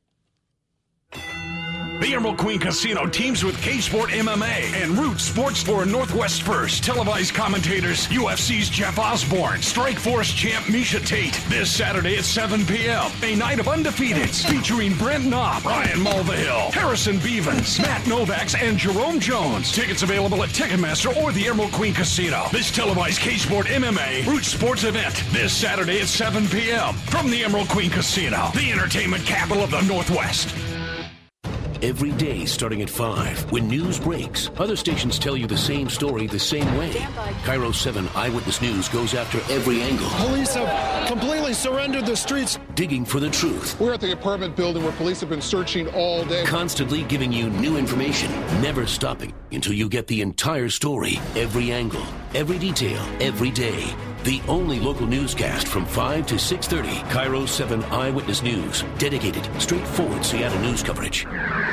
The Emerald Queen Casino teams with K-Sport M M A and Root Sports for Northwest First. Televised commentators, U F C's Jeff Osborne, Strikeforce champ Misha Tate. This Saturday at seven p.m. A night of undefeateds featuring Brent Knopp, Ryan Mulvihill, Harrison Beavens, Matt Novaks, and Jerome Jones. Tickets available at Ticketmaster or the Emerald Queen Casino. This televised K-Sport M M A Root Sports event this Saturday at seven p.m. from the Emerald Queen Casino, the entertainment capital of the Northwest. Every day starting at five, when news breaks, other stations tell you the same story the same way. Cairo seven Eyewitness News goes after every angle. Police have completely surrendered the streets. Digging for the truth. We're at the apartment building where police have been searching all day. Constantly giving you new information, never stopping until you get the entire story. Every angle, every detail, every day. The only local newscast from five to six thirty. Cairo seven Eyewitness News. Dedicated, straightforward Seattle news coverage.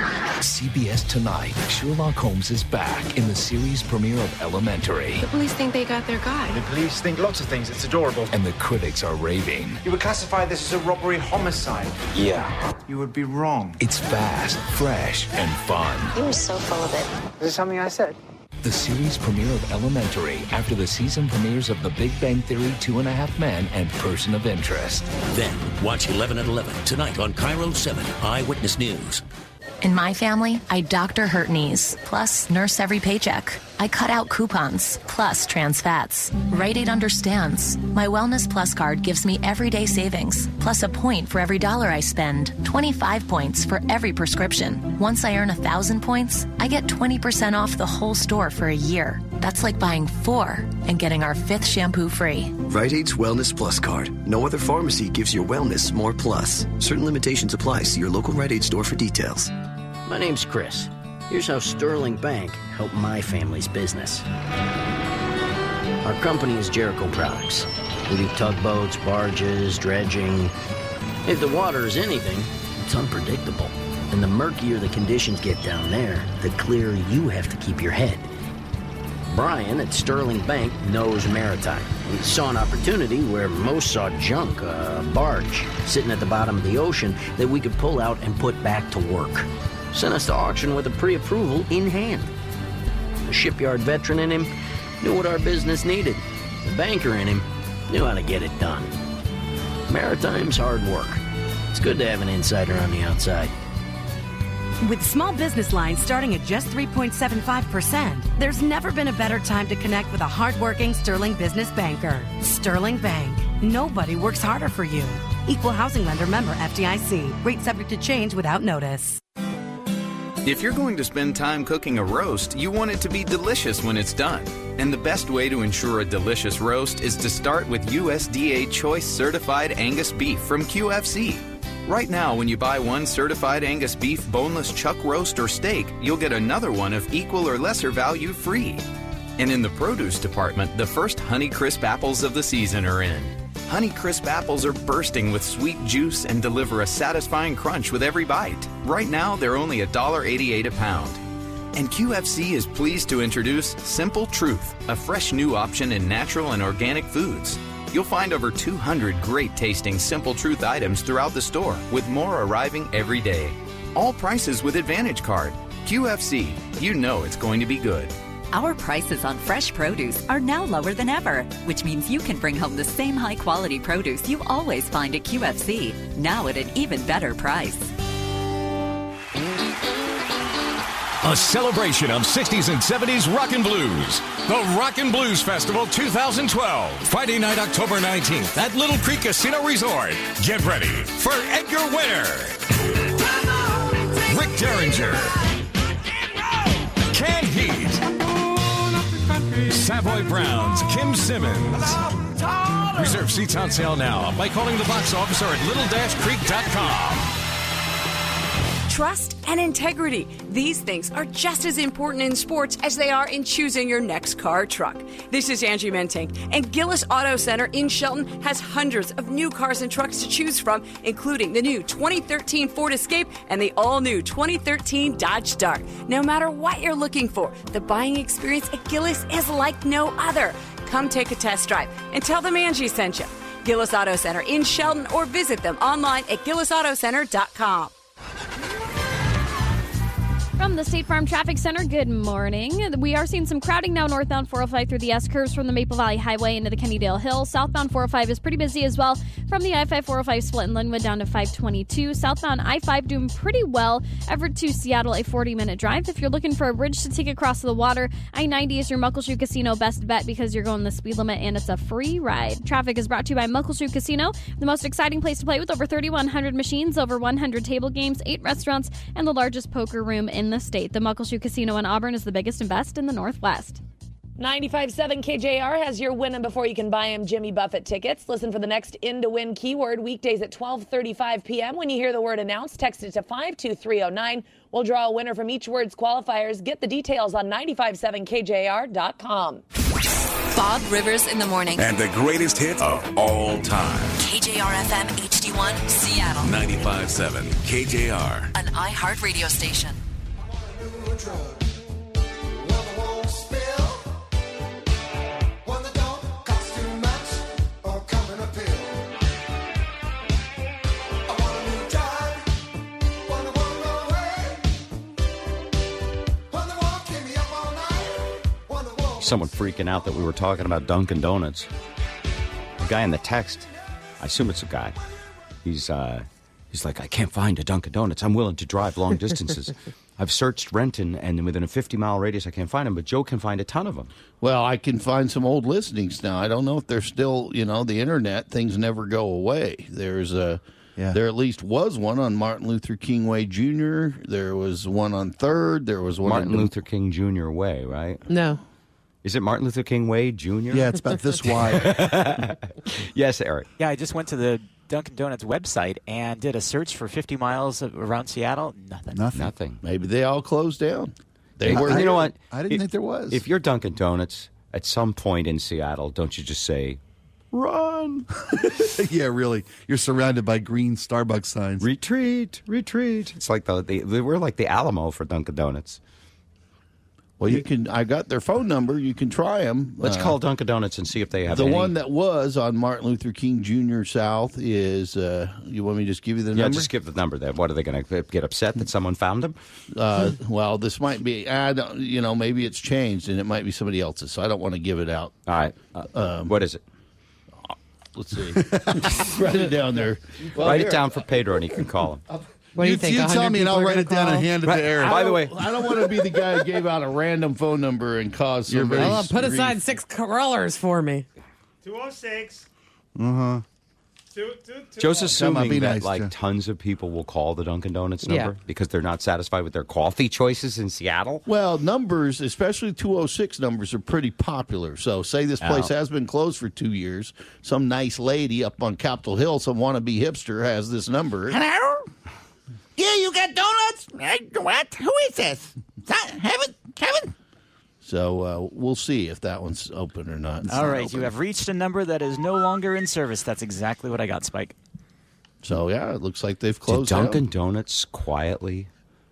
C B S Tonight. Sherlock Holmes is back in the series premiere of Elementary. The police think they got their guy. The police think lots of things. It's adorable. And the critics are raving. You would classify this as a robbery homicide. Yeah. You would be wrong. It's fast, fresh, and fun. You were so full of it. This is something I said. The series premiere of Elementary after the season premieres of The Big Bang Theory, Two and a Half Men, and Person of Interest. Then watch eleven at eleven tonight on Cairo seven Eyewitness News. In my family, I doctor hurt knees, plus nurse every paycheck. I cut out coupons, plus trans fats. Rite Aid understands. My Wellness Plus card gives me everyday savings, plus a point for every dollar I spend. twenty-five points for every prescription. Once I earn one thousand points, I get twenty percent off the whole store for a year. That's like buying four and getting our fifth shampoo free. Rite Aid's Wellness Plus card. No other pharmacy gives your wellness more plus. Certain limitations apply. See your local Rite Aid store for details. My name's Chris. Here's how Sterling Bank helped my family's business. Our company is Jericho Products. We do tugboats, barges, dredging. If the water is anything, it's unpredictable. And the murkier the conditions get down there, the clearer you have to keep your head. Brian at Sterling Bank knows maritime. He saw an opportunity where most saw junk, a barge, sitting at the bottom of the ocean that we could pull out and put back to work. Sent us to auction with a pre-approval in hand. The shipyard veteran in him knew what our business needed. The banker in him knew how to get it done. Maritime's hard work. It's good to have an insider on the outside. With small business lines starting at just three point seven five percent, there's never been a better time to connect with a hardworking Sterling business banker. Sterling Bank. Nobody works harder for you. Equal housing lender, member F D I C. Rate subject to change without notice. If you're going to spend time cooking a roast, you want it to be delicious when it's done. And the best way to ensure a delicious roast is to start with U S D A Choice Certified Angus Beef from Q F C. Right now, when you buy one certified Angus beef boneless chuck roast or steak, you'll get another one of equal or lesser value free. And in the produce department, the first Honeycrisp apples of the season are in. Honeycrisp apples are bursting with sweet juice and deliver a satisfying crunch with every bite. Right now, they're only one dollar eighty-eight a pound. And Q F C is pleased to introduce Simple Truth, a fresh new option in natural and organic foods. You'll find over two hundred great-tasting Simple Truth items throughout the store, with more arriving every day. All prices with Advantage Card. Q F C, you know it's going to be good. Our prices on fresh produce are now lower than ever, which means you can bring home the same high-quality produce you always find at Q F C, now at an even better price. A celebration of sixties and seventies rock and blues. The Rock and Blues Festival two thousand twelve. Friday night, October nineteenth at Little Creek Casino Resort. Get ready for Edgar Winter, Rick Derringer, Canned Heat, Savoy Brown's Kim Simmons. Reserve seats on sale now by calling the box office or at little creek dot com. Trust and integrity. These things are just as important in sports as they are in choosing your next car or truck. This is Angie Mentink, and Gillis Auto Center in Shelton has hundreds of new cars and trucks to choose from, including the new twenty thirteen Ford Escape and the all-new twenty thirteen Dodge Dart. No matter what you're looking for, the buying experience at Gillis is like no other. Come take a test drive and tell them Angie sent you. Gillis Auto Center in Shelton, or visit them online at gillis auto center dot com. From the State Farm Traffic Center, good morning. We are seeing some crowding now northbound four oh five through the S-curves from the Maple Valley Highway into the Kennydale Hill. Southbound four oh five is pretty busy as well. From the I five four oh five split in Linwood down to five twenty-two. Southbound I five doing pretty well. Everett to Seattle, a forty-minute drive. If you're looking for a bridge to take across the water, I ninety is your Muckleshoot Casino best bet because you're going the speed limit and it's a free ride. Traffic is brought to you by Muckleshoot Casino, the most exciting place to play with over thirty-one hundred machines, over one hundred table games, eight restaurants, and the largest poker room in the state. The Muckleshoot Casino in Auburn is the biggest and best in the Northwest. ninety-five point seven K J R has your win them before you can buy them Jimmy Buffett tickets. Listen for the next in to win keyword weekdays at twelve thirty-five p.m. When you hear the word announced, text it to five two three oh nine. We'll draw a winner from each word's qualifiers. Get the details on ninety-five point seven K J R dot com. Bob Rivers in the morning. And the greatest hit of all time. K J R F M H D one, Seattle. ninety-five point seven K J R. An iHeart radio station. Someone freaking out that we were talking about Dunkin' Donuts. The guy in the text, I assume it's a guy. He's uh, he's like, I can't find a Dunkin' Donuts. I'm willing to drive long distances. I've searched Renton, and within a fifty-mile radius, I can't find them. But Joe can find a ton of them. Well, I can find some old listings now. I don't know if they're still, you know, the internet, things never go away. There's a, yeah. There at least was one on Martin Luther King Way Junior There was one on Third. There was one Martin on Luther King Junior Way, right? No. Is it Martin Luther King Way Junior? Yeah, it's about this wide. Yes, Eric. Yeah, I just went to the Dunkin' Donuts website and did a search for fifty miles around Seattle. Nothing. Nothing. Nothing. Maybe they all closed down. They I, were. You know what? I didn't if, think there was. If you're Dunkin' Donuts at some point in Seattle, don't you just say, run? Yeah, really. You're surrounded by green Starbucks signs. Retreat, retreat. It's like the, the we're like the Alamo for Dunkin' Donuts. Well, you can. I got their phone number. You can try them. Let's uh, call Dunkin' Donuts and see if they have the any. one that was on Martin Luther King Junior South is. Uh, you want me to just give you the yeah, number? just give the number. There. What are they going to get upset that someone found them? Uh, well, this might be. I don't. You know, maybe it's changed and it might be somebody else's. So I don't want to give it out. All right. Uh, um, what is it? Let's see. Write it down there. Well, write here. it down for Pedro, and he can call him. What do you, you think? You tell me, and I'll write it down call? and hand it right. to Aaron. By the way, I don't want to be the guy who gave out a random phone number and cause somebody. Well, put aside six crawlers for me. two oh six. Uh huh. Joe's Come on, assuming be that nice, like Joe. tons of people will call the Dunkin' Donuts number Yeah. because they're not satisfied with their coffee choices in Seattle. Well, numbers, especially two oh six numbers, are pretty popular. So, say this place Oh. has been closed for two years. Some nice lady up on Capitol Hill, some wannabe hipster, has this number. Hello? Yeah, you got donuts? Uh, What? Who is this? Kevin? Kevin? So, uh, we'll see if that one's open or not. All right, you have reached a number that is no longer in service. That's exactly what I got, Spike. So, yeah, it looks like they've Did closed Dunkin' down. Donuts quietly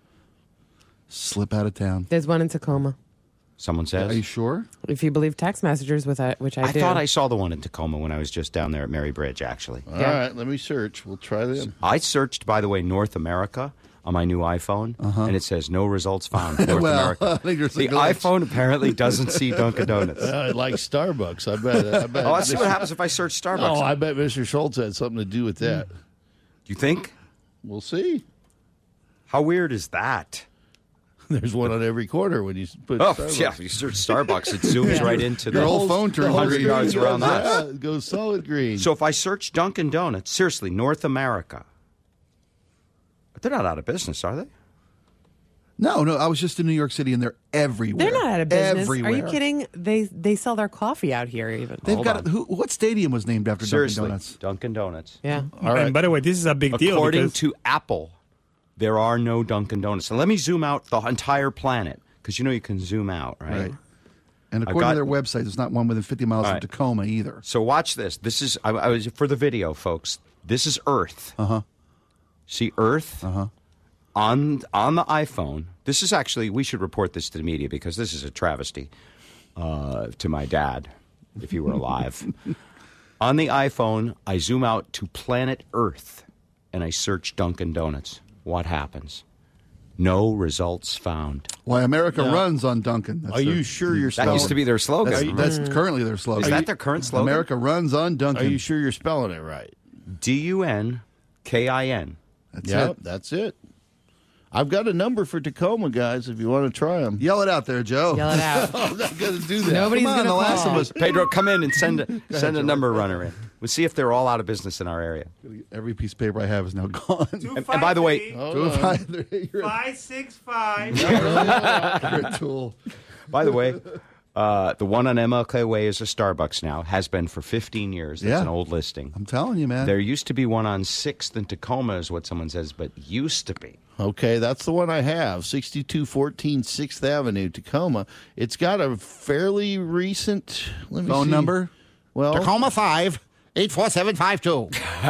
slip out of town? There's one in Tacoma. Someone says. Are you sure? If you believe text messengers, with I, which I, I do. thought I saw the one in Tacoma when I was just down there at Mary Bridge, actually. All right, let me search. We'll try them. I searched, by the way, North America on my new iPhone, and it says no results found. North Well, America. I think there's a The glitch. iPhone apparently doesn't see Dunkin' Donuts. Uh, like Starbucks, I bet. I bet Oh, let's see what happens if I search Starbucks. Oh, I bet Mister Schultz had something to do with that. Do you think? We'll see. How weird is that? There's one on every corner when you put Oh, Starbucks. yeah. If you search Starbucks, it zooms Yeah. right into Your the whole phone turns one hundred green. yards Goes- around that. yeah, it goes solid green. So if I search Dunkin' Donuts, seriously, North America, they're not out of business, are they? No, no. I was just in New York City, and they're everywhere. They're not out of business. Everywhere. Are you kidding? They they sell their coffee out here even. They've Hold got on. who? What stadium was named after Seriously, Dunkin' Donuts? Dunkin' Donuts. Yeah. All right. And by the way, this is a big deal. According because to Apple, there are no Dunkin' Donuts. So let me zoom out the entire planet, because you know you can zoom out, right? Right. And I've according got- to their website, there's not one within fifty miles All of right. Tacoma either. So watch this. This is I, I was for the video, folks. This is Earth. Uh huh. See Earth Uh huh. on on the iPhone. This is actually we should report this to the media because this is a travesty uh, to my dad, if he were alive. On the iPhone, I zoom out to planet Earth, and I search Dunkin' Donuts. What happens? No results found. Why America Now, runs on Dunkin'. That's are their- you sure you're That spelling? used to be their slogan. That's, remember? that's currently their slogan. Is that their current slogan? America runs on Dunkin'. Are you sure you're spelling it right? D U N K I N. That's Yep, it. that's it. I've got a number for Tacoma, guys, if you want to try them. Yell it out there, Joe. Yell it out. I'm not going to do that. Nobody's Come on, gonna the last call. of us. Pedro, come in and send a, send a number runner in. We'll see if they're all out of business in our area. Every piece of paper I have is now gone. And, and by the way, Hold Two, on. five, you're a- five six five. you're a tool. by the way, uh, the one on M L K Way is a Starbucks now. Has been for fifteen years. That's Yeah. an old listing. I'm telling you, man. There used to be one on sixth in Tacoma, is what someone says, but used to be. Okay, that's the one I have. sixty-two fourteen sixth Avenue, Tacoma. It's got a fairly recent let me Phone see. number? Well, Tacoma five, eight four seven five two.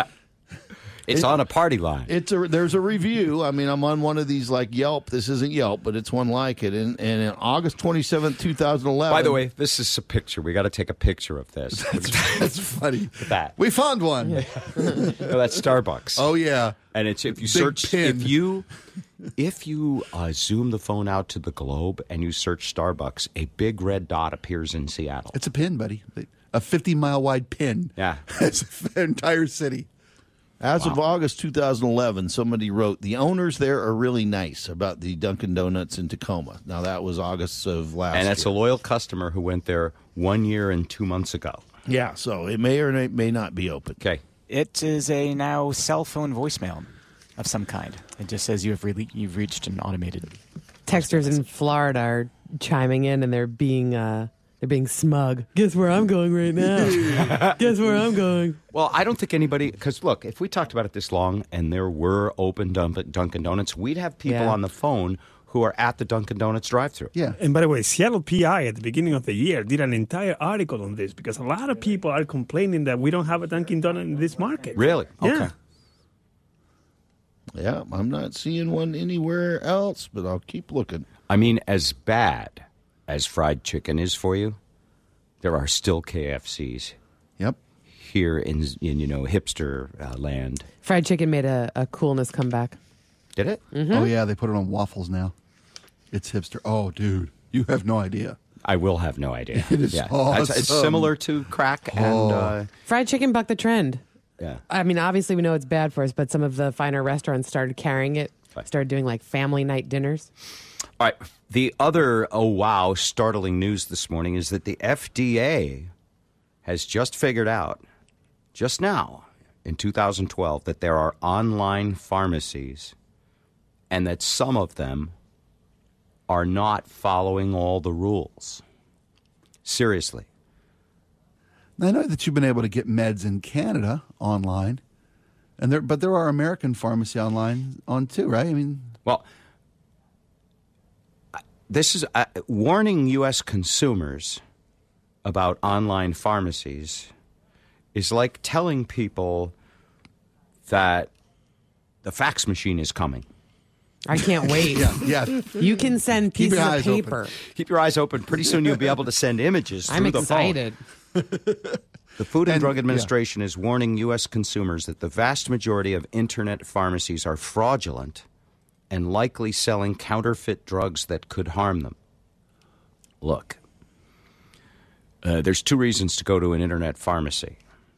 It's It- on a party line. it's a there's a review. I mean, I'm on one of these like Yelp. This isn't Yelp, but it's one like it. And, and in August twenty-seventh, twenty eleven. By the way, this is a picture. We got to take a picture of this. That's funny. that. We found one. No, that's Starbucks. Oh yeah. And it's if you Big search pin. if you if you uh, zoom the phone out to the globe and you search Starbucks, a big red dot appears in Seattle. It's a pin, buddy. A fifty mile wide pin. Yeah. It's the entire city. As of August two thousand eleven, somebody wrote, the owners there are really nice about the Dunkin' Donuts in Tacoma. Now, that was August of last And it's a year. loyal customer who went there one year and two months ago. Yeah, so it may or may- may not be open. Okay. It is a now cell phone voicemail of some kind. It just says you have really you've reached an automated. Texters in Florida are chiming in, and they're being uh, they're being smug. Guess where I'm going right now? Guess where I'm going? Well, I don't think anybody, because look, if we talked about it this long and there were open Dun- Dunkin' Donuts, we'd have people Yeah. on the phone who are at the Dunkin' Donuts drive-thru. Yeah. And by the way, Seattle P I at the beginning of the year did an entire article on this because a lot of people are complaining that we don't have a Dunkin' Donut in this market. Really? Yeah. Okay. Yeah, I'm not seeing one anywhere else, but I'll keep looking. I mean, as bad as fried chicken is for you, there are still K F Cs. Yep. Here in, in you know, hipster uh, land. Fried chicken made a, a coolness comeback. Did it? Mm-hmm. Oh yeah, they put it on waffles now. It's hipster. Oh, dude, you have no idea. I will have no idea. It is yeah. awesome. It's, it's similar to crack and Oh. uh, Fried chicken bucked the trend. yeah. I mean, obviously we know it's bad for us, but some of the finer restaurants started carrying it, started doing like family night dinners. All right. The other oh wow startling news this morning is that the F D A has just figured out, just now, in two thousand twelve that there are online pharmacies and that some of them are not following all the rules. Seriously. I know that you've been able to get meds in Canada online, and there, but there are American pharmacy online on too, right? I mean, well, this is uh, warning U S consumers about online pharmacies is like telling people that the fax machine is coming. I can't wait. yeah, yeah. You can send Keep pieces your of eyes paper. open. Keep your eyes open. Pretty soon you'll be able to send images through I'm the phone. excited. The Food and, And- Drug yeah. Administration is warning U S consumers that the vast majority of internet pharmacies are fraudulent and likely selling counterfeit drugs that could harm them. Look, uh, there's two reasons to go to an internet pharmacy: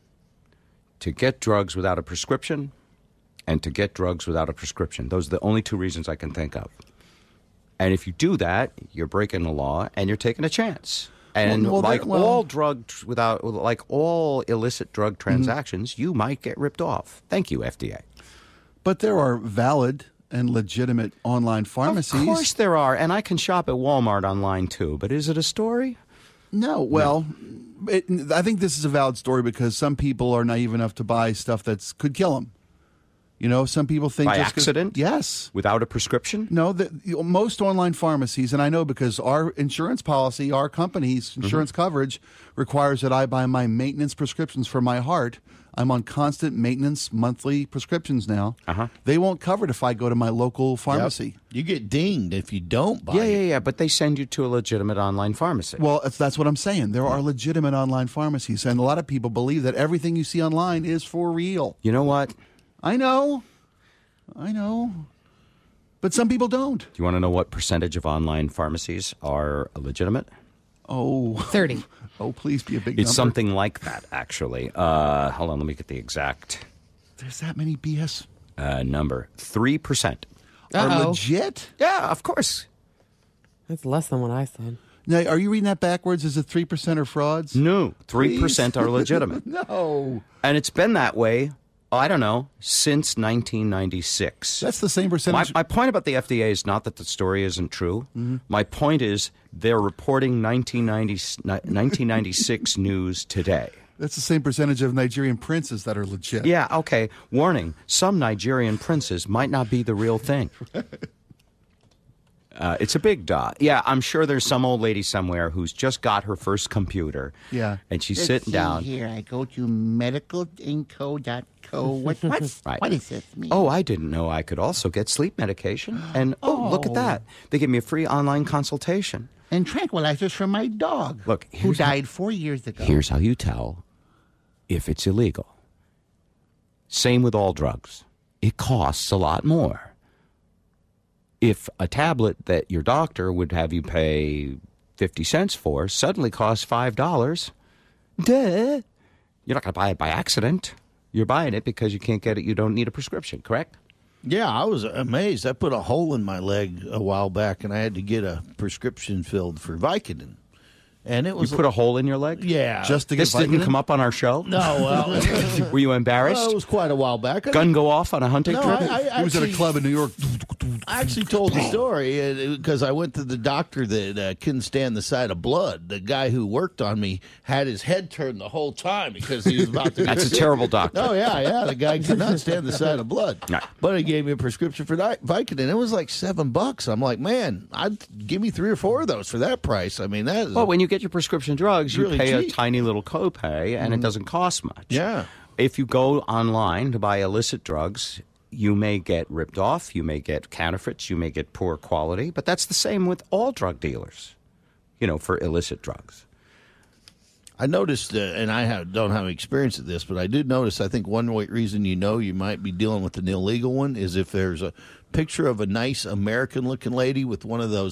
to get drugs without a prescription and to get drugs without a prescription. Those are the only two reasons I can think of. And if you do that, you're breaking the law and you're taking a chance. And Well, well, like there- well- all drug tr- without like all illicit drug transactions, you might get ripped off. Thank you, F D A. but there are valid and legitimate online pharmacies. Of course there are, and I can shop at Walmart online too. But is it a story? No, well, It, I think this is a valid story because some people are naive enough to buy stuff that could kill them. You know, some people think By just 'cause- accident? yes, without a prescription. No, the, you know, most online pharmacies, and I know because our insurance policy, our company's insurance Mm-hmm. coverage requires that I buy my maintenance prescriptions for my heart. I'm on constant maintenance monthly prescriptions now. Uh-huh. They won't cover it if I go to my local pharmacy. You get dinged if you don't buy Yeah, it. yeah, yeah. But they send you to a legitimate online pharmacy. Well, that's, that's what I'm saying. There are legitimate online pharmacies, and a lot of people believe that everything you see online is for real. You know what? I know. I know. But some people don't. Do you want to know what percentage of online pharmacies are legitimate? Oh, thirty. Oh, please be a big It's number. something like that, actually. Uh, hold on, let me get the exact There's that many B S. uh, number. three percent. Are Uh-oh. legit? Yeah, of course. That's less than what I said. Now, are you reading that backwards? Is it three percent are frauds? No, three percent are legitimate. No. And it's been that way, I don't know, since nineteen ninety-six. That's the same My, percentage. my point about the F D A is not that the story isn't true. Mm-hmm. My point is they're reporting nineteen ninety, nineteen ninety-six news today. That's the same percentage of Nigerian princes that are legit. Yeah, okay. Warning, some Nigerian princes might not be the real thing. Uh, it's a big dot. Yeah, I'm sure there's some old lady somewhere who's just got her first computer. Yeah. And she's Let's sitting see down. Here, I go to medical info dot co. What, what's, Right. what does this mean? Oh, I didn't know I could also get sleep medication. And oh, look at that. They give me a free online consultation. And tranquilizers for my dog, Look, who here's how- died four years ago. Here's how you tell if it's illegal. Same with all drugs. It costs a lot more. If a tablet that your doctor would have you pay fifty cents for suddenly costs five dollars, duh, you're not going to buy it by accident. You're buying it because you can't get it. You don't need a prescription, correct? Yeah, I was amazed. I put a hole in my leg a while back, and I had to get a prescription filled for Vicodin. And it was You put a hole in your leg? yeah, Just to get This didn't Vicodin? come up on our show? no. Well, Were you embarrassed? well, it was quite a while back. I Gun go off on a hunting No, trip? I, I He was at a actually- club in New York. I actually told the story because I went to the doctor that uh, couldn't stand the sight of blood. The guy who worked on me had his head turned the whole time because he was about to. That's a terrible doctor. Oh yeah, yeah. The guy could not stand the sight of blood. No. But he gave me a prescription for Di- Vicodin. It was like seven bucks. I'm like, man, I'd give me three or four of those for that price. I mean, that is Well, when you get your prescription drugs, you Really pay a cheap. tiny little copay, and it doesn't cost much. Yeah. If you go online to buy illicit drugs, you may get ripped off, you may get counterfeits, you may get poor quality, but that's the same with all drug dealers, you know, for illicit drugs. I noticed, uh, and I have, don't have experience at this, but I did notice. I think one way, reason you know you might be dealing with an illegal one is if there's a picture of a nice American-looking lady with one of those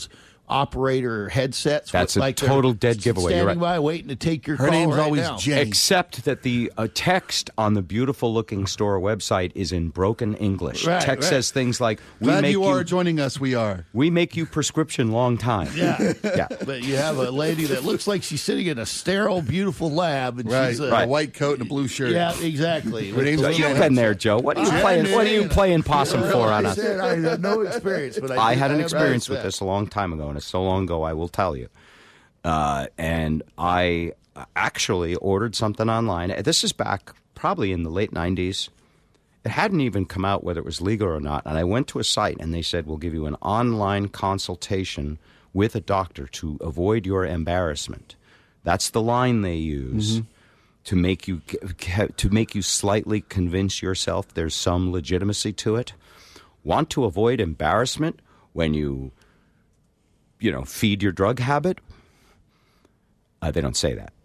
operator headsets. That's with, a like total they're dead giveaway. Standing You're right. by, waiting to take your Her call name's right always now. Jenny. Except that the uh, text on the beautiful-looking store website is in broken English. Right, text right. says things like, "We Glad make you are joining us. We are. we make you prescription long time." Yeah. yeah. But you have a lady that looks like she's sitting in a sterile, beautiful lab, and Right, she's uh, right. A white coat and a blue shirt. Yeah, exactly. Her name's So With- Jenny. you've been there, Joe. What are you I playing? What are you understand. playing possum Well, for I on us? said I had no experience, but I, I did- had an have experience with that. this a long time ago, and it's so long ago I will tell you. Uh, and I actually ordered something online. This is back probably in the late nineties. It hadn't even come out whether it was legal or not. And I went to a site, and they said, we'll give you an online consultation with a doctor to avoid your embarrassment. That's the line they use. Mm-hmm. To make you to make you slightly convince yourself there's some legitimacy to it. Want to avoid embarrassment when you, you know, feed your drug habit? Uh, they don't say that.